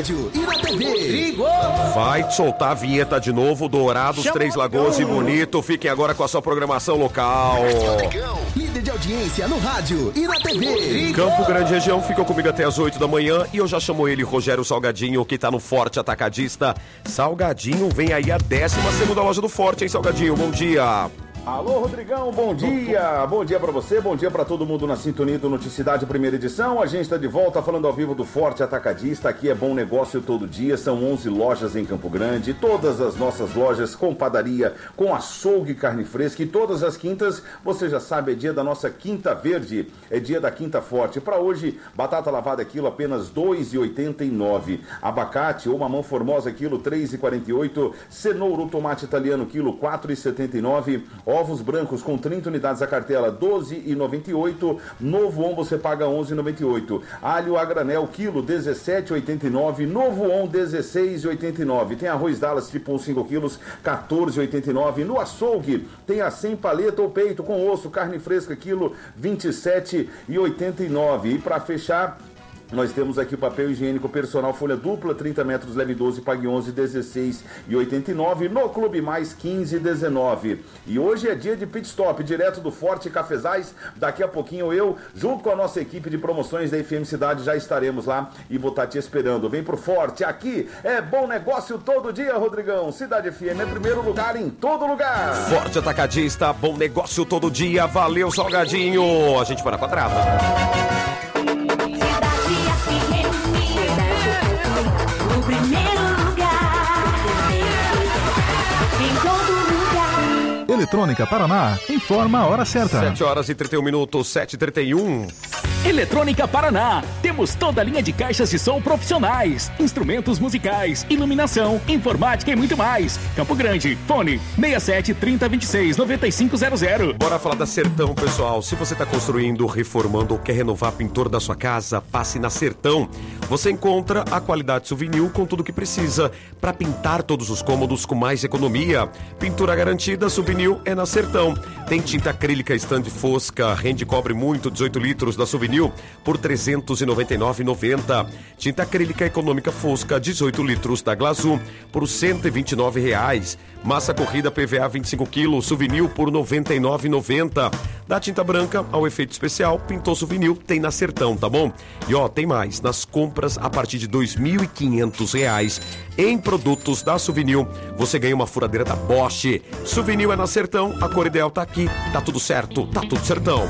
Speaker 22: Vai soltar a vinheta de novo, Dourados, Três Lagoas e Bonito. Fiquem agora com a sua programação local.
Speaker 23: Líder de audiência no rádio e na TV.
Speaker 22: Campo Grande região, ficou comigo até as 8 da manhã e eu já chamo ele, Rogério Salgadinho, que tá no Forte Atacadista. Salgadinho, vem aí a 12ª loja do Forte, hein, Salgadinho? Bom dia.
Speaker 4: Alô, Rodrigão, bom dia! Bom dia pra você, bom dia pra todo mundo na sintonia do Noticiedade Primeira Edição. A gente está de volta falando ao vivo do Forte Atacadista. Aqui é bom negócio todo dia, são 11 lojas em Campo Grande. Todas as nossas lojas com padaria, com açougue e carne fresca. E todas as quintas, você já sabe, é dia da nossa Quinta Verde, é dia da Quinta Forte. Para hoje, batata lavada quilo apenas R$ 2,89. Abacate ou mamão formosa quilo R$ 3,48. Cenoura ou tomate italiano quilo R$ 4,79. Ovos brancos com 30 unidades a cartela, R$ 12,98. Novo On você paga R$ 11,98. Alho a granel, quilo, R$ 17,89. Novo On, R$ 16,89. Tem arroz Dallas, tipo 5 quilos, R$ 14,89. No açougue, tem a 100 paleta ou peito com osso, carne fresca, quilo, R$ 27,89. E para fechar, nós temos aqui o papel higiênico personal folha dupla, 30 metros, leve 12, pague 11, 16,89. No Clube Mais, 15,19. E hoje é dia de pit stop, direto do Forte Cafezais. Daqui a pouquinho eu, junto com a nossa equipe de promoções da FM Cidade, já estaremos lá e vou estar te esperando. Vem pro Forte, aqui é bom negócio todo dia, Rodrigão. Cidade FM é primeiro lugar em todo lugar.
Speaker 22: Forte Atacadista, bom negócio todo dia. Valeu, Salgadinho. A gente vai na quadrada.
Speaker 15: O primeiro lugar, em todo lugar.
Speaker 8: Eletrônica Paraná, informa a hora certa.
Speaker 22: 7 horas e 31 minutos, 7h31.
Speaker 12: Eletrônica Paraná. Temos toda a linha de caixas de som profissionais, instrumentos musicais, iluminação, informática e muito mais. Campo Grande, fone 67 30 26 9500.
Speaker 22: Bora falar da Sertão, pessoal. Se você está construindo, reformando ou quer renovar a pintura da sua casa, passe na Sertão. Você encontra a qualidade Souvenir com tudo que precisa para pintar todos os cômodos com mais economia. Pintura garantida, Souvenir é na Sertão. Tem tinta acrílica stand fosca, rende cobre muito, 18 litros da Souvenir por R$ 399,90. Tinta acrílica econômica fosca, 18 litros da Glazur por R$ 129,00. Massa corrida PVA 25 kg, Souvenir por R$ 99,90. Da tinta branca ao efeito especial, pintou Souvenir, tem na Sertão, tá bom? E ó, tem mais, nas compras a partir de R$ 2.500 em produtos da Souvenir, você ganha uma furadeira da Bosch. Souvenir é na Sertão, a cor ideal tá aqui, tá tudo certo, tá tudo Sertão.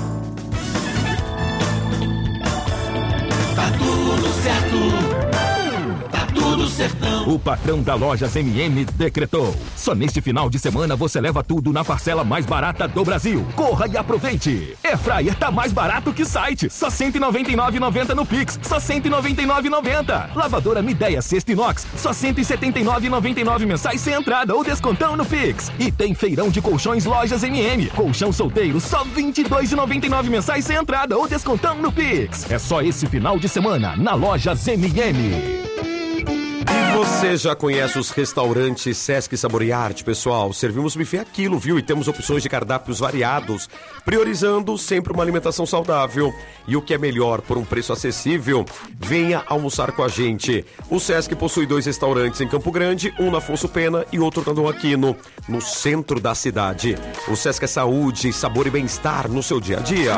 Speaker 2: Tá tudo certo. Tá tudo sertão.
Speaker 17: O patrão da Lojas MM decretou. Só neste final de semana você leva tudo na parcela mais barata do Brasil. Corra e aproveite. Airfryer tá mais barato que site. Só R$ 199,90 no Pix. Só R$ 199,90. Lavadora Midea Sexta Inox. Só R$ 179,99 mensais sem entrada ou descontão no Pix. E tem feirão de colchões Lojas MM. Colchão solteiro só R$ 22,99 mensais sem entrada ou descontão no Pix. É só esse final de semana na Lojas MM.
Speaker 22: E você já conhece os restaurantes Sesc Sabor e Arte, pessoal? Servimos buffet a quilo, viu? E temos opções de cardápios variados, priorizando sempre uma alimentação saudável. E o que é melhor, por um preço acessível, venha almoçar com a gente. O Sesc possui 2 restaurantes em Campo Grande, um na Afonso Pena e outro na Dom Aquino, no centro da cidade. O Sesc é saúde, sabor e bem-estar no seu dia a dia.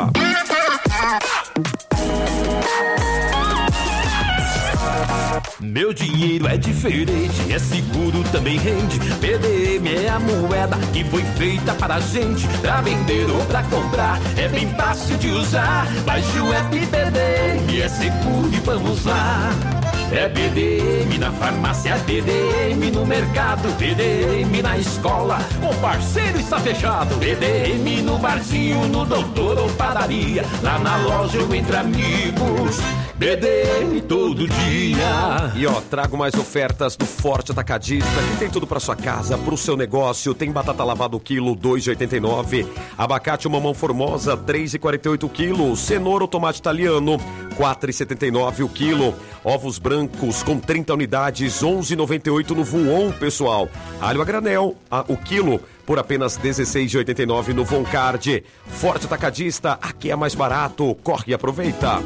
Speaker 13: Meu dinheiro é diferente, é seguro, também rende. PDM é a moeda que foi feita para a gente, pra vender ou pra comprar, é bem fácil de usar. Baixe o app PDM, é seguro e vamos lá. É BDM na farmácia, BDM no mercado, BDM na escola, o parceiro está fechado. BDM no barzinho, no doutor ou padaria, lá na loja ou entre amigos. BDM todo dia.
Speaker 22: E ó, trago mais ofertas do Forte Atacadista, que tem tudo pra sua casa, pro seu negócio. Tem batata lavada o quilo, R$ 2,89. Abacate mamão formosa, R$ 3,48 o quilo. Cenoura ou tomate italiano, R$ 4,79 o quilo. Ovos brancos com 30 unidades, R$ 11,98 no Voon, pessoal. Alho a granel, o quilo, por apenas R$ 16,89 no Voncard. Forte Atacadista, aqui é mais barato. Corre e aproveita.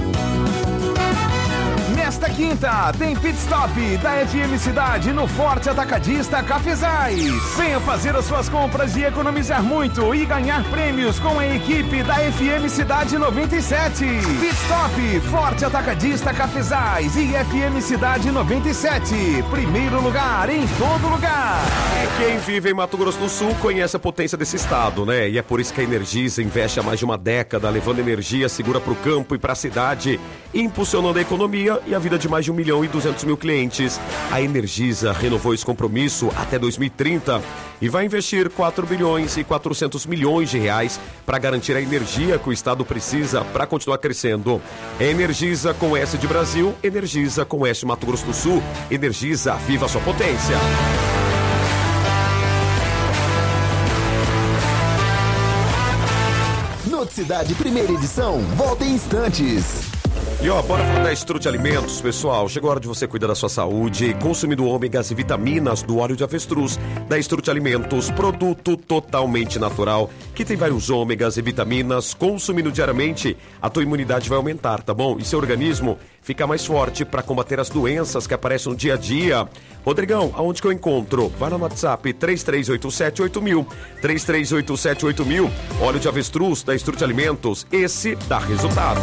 Speaker 16: Nesta quinta, tem Pit Stop da FM Cidade no Forte Atacadista Cafezais. Venha fazer as suas compras e economizar muito e ganhar prêmios com a equipe da FM Cidade 97. Pit Stop, Forte Atacadista Cafezais e FM Cidade 97. Primeiro lugar em todo lugar.
Speaker 22: Quem vive em Mato Grosso do Sul conhece a potência desse estado, né? E é por isso que a Energisa investe há mais de uma década, levando energia segura para o campo e para a cidade, impulsionando a economia e a vida de mais de 1.200.000 clientes. A Energisa renovou esse compromisso até 2030 e vai investir 4 bilhões e 400 milhões de reais para garantir a energia que o estado precisa para continuar crescendo. É Energisa com S de Brasil, Energisa com S de Mato Grosso do Sul. Energisa, viva a sua potência.
Speaker 23: Noticidade Primeira Edição, volta em instantes.
Speaker 22: E ó, bora falar da Estrute Alimentos, pessoal. Chegou a hora de você cuidar da sua saúde, consumindo ômegas e vitaminas do óleo de avestruz da Estrute Alimentos, produto totalmente natural, que tem vários ômegas e vitaminas. Consumindo diariamente, a tua imunidade vai aumentar, tá bom? E seu organismo fica mais forte para combater as doenças que aparecem no dia a dia. Rodrigão, aonde que eu encontro? Vai no WhatsApp 33878000, 33878000. Óleo de avestruz da Estrute Alimentos, esse dá resultado.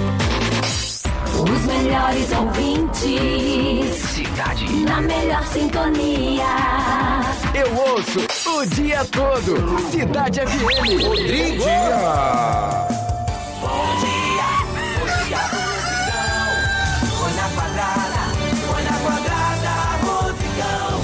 Speaker 15: Os melhores ouvintes, cidade na melhor sintonia.
Speaker 21: Eu ouço o dia todo. Cidade FM.
Speaker 15: Rodrigo.
Speaker 2: Bom dia, Rodrigão. Foi na quadrada, Rodrigão.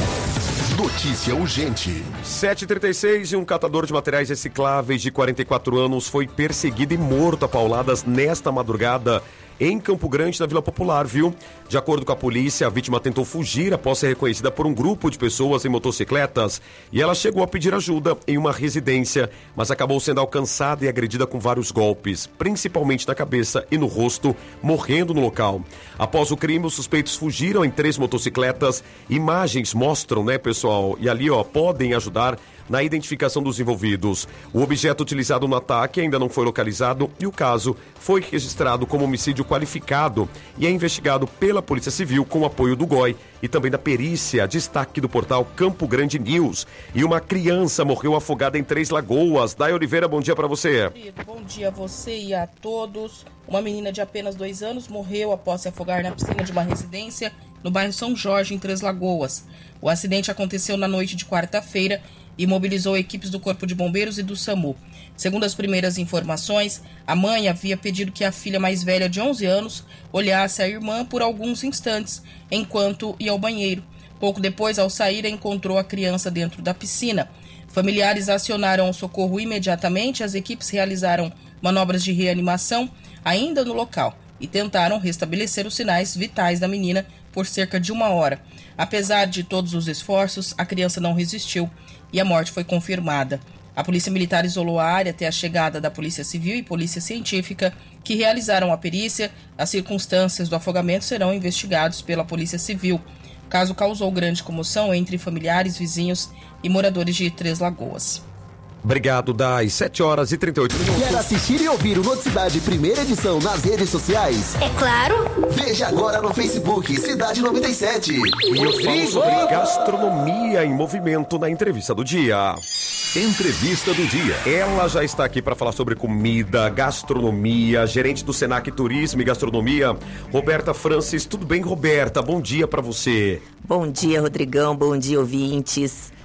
Speaker 23: Notícia urgente.
Speaker 22: 7h36 e um catador de materiais recicláveis de 44 anos foi perseguido e morto a pauladas nesta madrugada em Campo Grande, na Vila Popular, viu? De acordo com a polícia, a vítima tentou fugir após ser reconhecida por um grupo de pessoas em motocicletas e ela chegou a pedir ajuda em uma residência, mas acabou sendo alcançada e agredida com vários golpes, principalmente na cabeça e no rosto, morrendo no local. Após o crime, os suspeitos fugiram em 3 motocicletas. Imagens mostram, né, pessoal? E ali, ó, podem ajudar na identificação dos envolvidos. O objeto utilizado no ataque ainda não foi localizado e o caso foi registrado como homicídio qualificado e é investigado pela Polícia Civil com o apoio do GOI e também da perícia. Destaque do portal Campo Grande News. E uma criança morreu afogada em Três Lagoas. Day Oliveira, bom dia para você.
Speaker 5: Bom dia a você e a todos. Uma menina de apenas 2 anos morreu após se afogar na piscina de uma residência no bairro São Jorge, em Três Lagoas. O acidente aconteceu na noite de quarta-feira e mobilizou equipes do Corpo de Bombeiros e do SAMU. Segundo as primeiras informações, a mãe havia pedido que a filha mais velha de 11 anos olhasse a irmã por alguns instantes, enquanto ia ao banheiro. Pouco depois, ao sair, encontrou a criança dentro da piscina. Familiares acionaram o socorro imediatamente, as equipes realizaram manobras de reanimação ainda no local e tentaram restabelecer os sinais vitais da menina por cerca de 1 hora. Apesar de todos os esforços, a criança não resistiu e a morte foi confirmada. A Polícia Militar isolou a área até a chegada da Polícia Civil e Polícia Científica, que realizaram a perícia. As circunstâncias do afogamento serão investigados pela Polícia Civil. O caso causou grande comoção entre familiares, vizinhos e moradores de Três Lagoas.
Speaker 22: Obrigado, das 7h38.
Speaker 23: Quer assistir e ouvir o Noticidade Primeira Edição nas redes sociais?
Speaker 20: É claro.
Speaker 23: Veja agora no Facebook Cidade 97.
Speaker 22: E eu falo sobre gastronomia em movimento na entrevista do dia.
Speaker 10: Entrevista do dia.
Speaker 22: Ela já está aqui para falar sobre comida, gastronomia, gerente do Senac Turismo e Gastronomia, Roberta Francis. Tudo bem, Roberta? Bom dia para você.
Speaker 6: Bom dia, Rodrigão. Bom dia, ouvintes.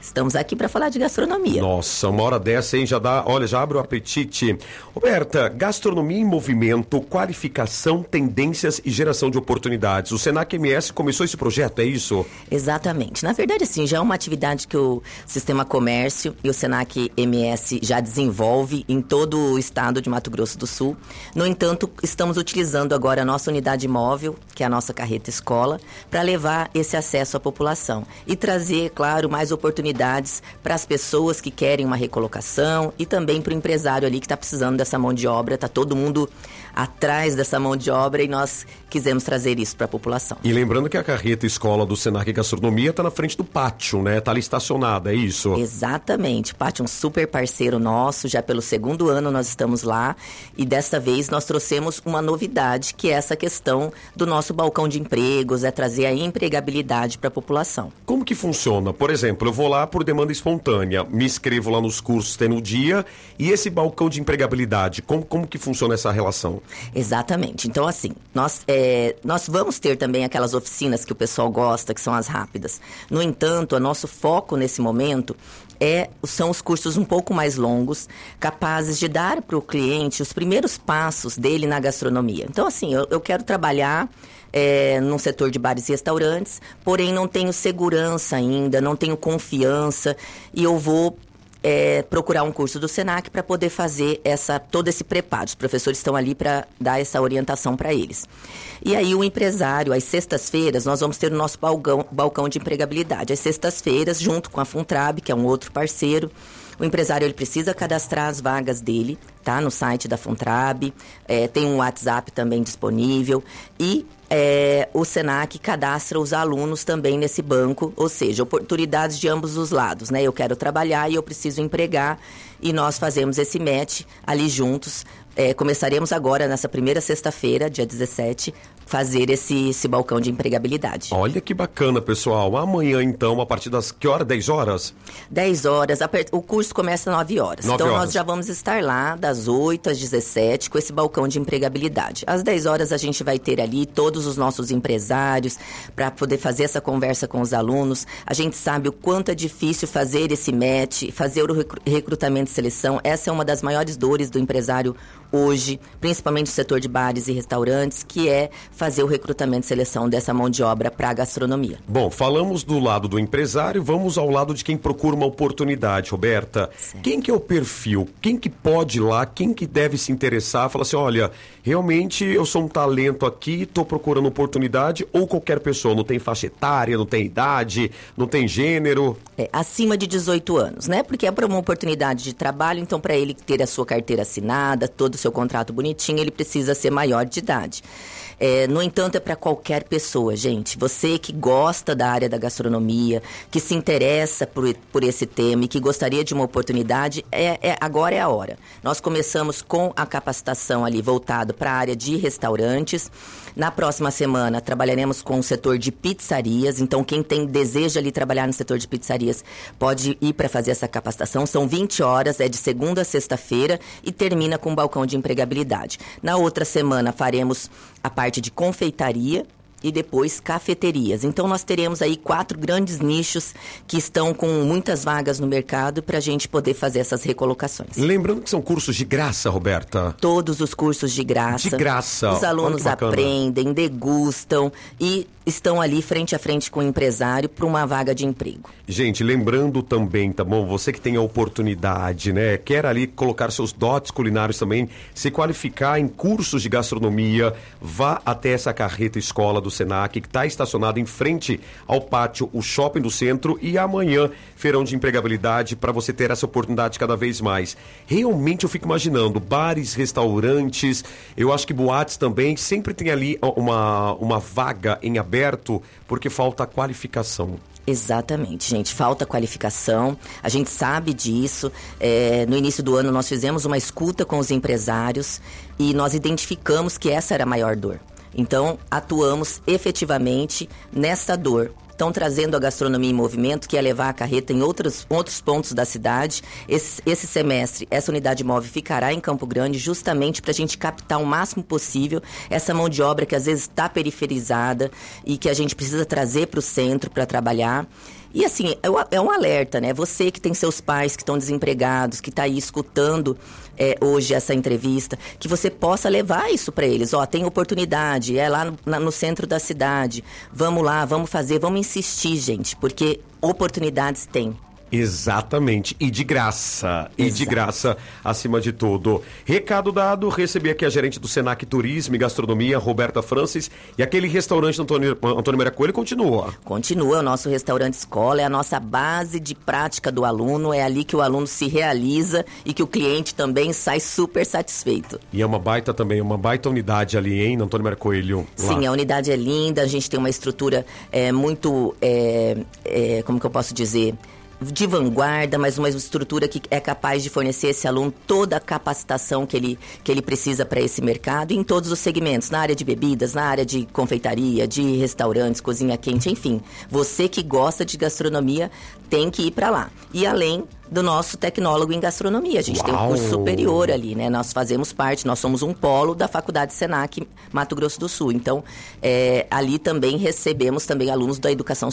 Speaker 6: Estamos aqui para falar de gastronomia.
Speaker 22: Nossa, uma hora dessa, hein? Já abre o apetite. Roberta, gastronomia em movimento, qualificação, tendências e geração de oportunidades. O Senac MS começou esse projeto, é isso?
Speaker 6: Exatamente. Na verdade, assim, já é uma atividade que o Sistema Comércio e o Senac MS já desenvolve em todo o estado de Mato Grosso do Sul. No entanto, estamos utilizando agora a nossa unidade móvel, que é a nossa carreta escola, para levar esse acesso à população e trazer, claro, mais oportunidades para as pessoas que querem uma recolocação e também para o empresário ali que está precisando dessa mão de obra. Está todo mundo atrás dessa mão de obra e nós quisemos trazer isso para a população.
Speaker 22: E lembrando que a carreta escola do Senac Gastronomia está na frente do pátio, né? Está ali estacionada, é isso?
Speaker 6: Exatamente. O pátio é um super parceiro nosso, já pelo 2º ano nós estamos lá e dessa vez nós trouxemos uma novidade, que é essa questão do nosso balcão de empregos, é trazer a empregabilidade para a população.
Speaker 22: Como que funciona? Por exemplo, eu vou lá por demanda espontânea, me inscrevo lá nos cursos, tem no dia, e esse balcão de empregabilidade, como que funciona essa relação?
Speaker 6: Exatamente. Então, assim, nós vamos ter também aquelas oficinas que o pessoal gosta, que são as rápidas. No entanto, o nosso foco nesse momento são os cursos um pouco mais longos, capazes de dar para o cliente os primeiros passos dele na gastronomia. Então, assim, eu quero trabalhar no setor de bares e restaurantes, porém não tenho segurança ainda, não tenho confiança e eu vou procurar um curso do Senac para poder fazer todo esse preparo. Os professores estão ali para dar essa orientação para eles. E aí o empresário, às sextas-feiras, nós vamos ter o nosso balcão de empregabilidade. Às sextas-feiras, junto com a Funtrab, que é um outro parceiro, o empresário ele precisa cadastrar as vagas dele, tá? No site da Funtrab, tem um WhatsApp também disponível e o Senac cadastra os alunos também nesse banco, ou seja, oportunidades de ambos os lados, né? Eu quero trabalhar e eu preciso empregar e nós fazemos esse match ali juntos. Começaremos agora, nessa primeira sexta-feira, dia 17, fazer esse balcão de empregabilidade.
Speaker 22: Olha que bacana, pessoal. Amanhã, então, a partir das que horas? 10 horas?
Speaker 6: 10 horas. O curso começa às 9 horas.
Speaker 22: 9
Speaker 6: então,
Speaker 22: horas.
Speaker 6: Nós já vamos estar lá das 8 às 17 com esse balcão de empregabilidade. Às 10 horas, a gente vai ter ali todos os nossos empresários para poder fazer essa conversa com os alunos. A gente sabe o quanto é difícil fazer esse match, fazer o recrutamento e seleção. Essa é uma das maiores dores do empresário hoje, principalmente no setor de bares e restaurantes, que é fazer o recrutamento e seleção dessa mão de obra para a gastronomia.
Speaker 22: Bom, falamos do lado do empresário, vamos ao lado de quem procura uma oportunidade, Roberta. Certo. Quem que é o perfil? Quem que pode ir lá? Quem que deve se interessar? Fala assim, olha, realmente eu sou um talento aqui, estou procurando oportunidade, ou qualquer pessoa, não tem faixa etária, não tem idade, não tem gênero?
Speaker 6: Acima de 18 anos, né? Porque é para uma oportunidade de trabalho, então para ele ter a sua carteira assinada, todo o seu contrato bonitinho, ele precisa ser maior de idade. No entanto, é para qualquer pessoa, gente. Você que gosta da área da gastronomia, que se interessa por esse tema e que gostaria de uma oportunidade, agora é a hora. Nós começamos com a capacitação ali voltado para a área de restaurantes. Na próxima semana, trabalharemos com o setor de pizzarias. Então, quem deseja ali trabalhar no setor de pizzarias pode ir para fazer essa capacitação. São 20 horas, é de segunda a sexta-feira e termina com o balcão de empregabilidade. Na outra semana, faremos a parte de confeitaria e depois cafeterias. Então nós teremos aí 4 grandes nichos que estão com muitas vagas no mercado para a gente poder fazer essas recolocações.
Speaker 22: Lembrando que são cursos de graça, Roberta.
Speaker 6: Todos os cursos de graça.
Speaker 22: De graça.
Speaker 6: Os alunos aprendem, degustam e estão ali frente a frente com o empresário para uma vaga de emprego.
Speaker 22: Gente, lembrando também, tá bom? Você que tem a oportunidade, né? Quer ali colocar seus dotes culinários também, se qualificar em cursos de gastronomia, vá até essa carreta escola do Senac, que está estacionado em frente ao pátio, o shopping do centro, e amanhã, feirão de empregabilidade, para você ter essa oportunidade cada vez mais. Realmente eu fico imaginando, bares, restaurantes, eu acho que boates também, sempre tem ali uma vaga em aberto, porque falta qualificação.
Speaker 6: Exatamente, gente. Falta qualificação. A gente sabe disso. No início do ano, nós fizemos uma escuta com os empresários e nós identificamos que essa era a maior dor. Então, atuamos efetivamente nessa dor. Estão trazendo a gastronomia em movimento, que é levar a carreta em outros pontos da cidade. Esse semestre, essa unidade móvel ficará em Campo Grande, justamente para a gente captar o máximo possível essa mão de obra que às vezes está periferizada e que a gente precisa trazer para o centro para trabalhar. E assim, é um alerta, né? Você que tem seus pais que estão desempregados, que está aí escutando hoje essa entrevista, que você possa levar isso para eles. Ó, tem oportunidade, é lá no centro da cidade. Vamos lá, vamos fazer, vamos insistir, gente, porque oportunidades tem.
Speaker 22: Exatamente, e de graça, acima de tudo. Recado dado, recebi aqui a gerente do Senac Turismo e Gastronomia, Roberta Francis, e aquele restaurante Antônio Maria Coelho continua.
Speaker 6: Continua, o nosso restaurante escola é a nossa base de prática do aluno, é ali que o aluno se realiza e que o cliente também sai super satisfeito.
Speaker 22: E é uma baita unidade ali, hein, Antônio Maria Coelho? Lá.
Speaker 6: Sim, a unidade é linda, a gente tem uma estrutura muito, como que eu posso dizer... de vanguarda, mas uma estrutura que é capaz de fornecer a esse aluno toda a capacitação que ele precisa para esse mercado em todos os segmentos, na área de bebidas, na área de confeitaria, de restaurantes, cozinha quente, enfim. Você que gosta de gastronomia tem que ir para lá. E além do nosso tecnólogo em gastronomia, a gente tem um curso superior ali, né? Nós fazemos parte, nós somos um polo da Faculdade Senac Mato Grosso do Sul. Então, ali também recebemos também alunos da educação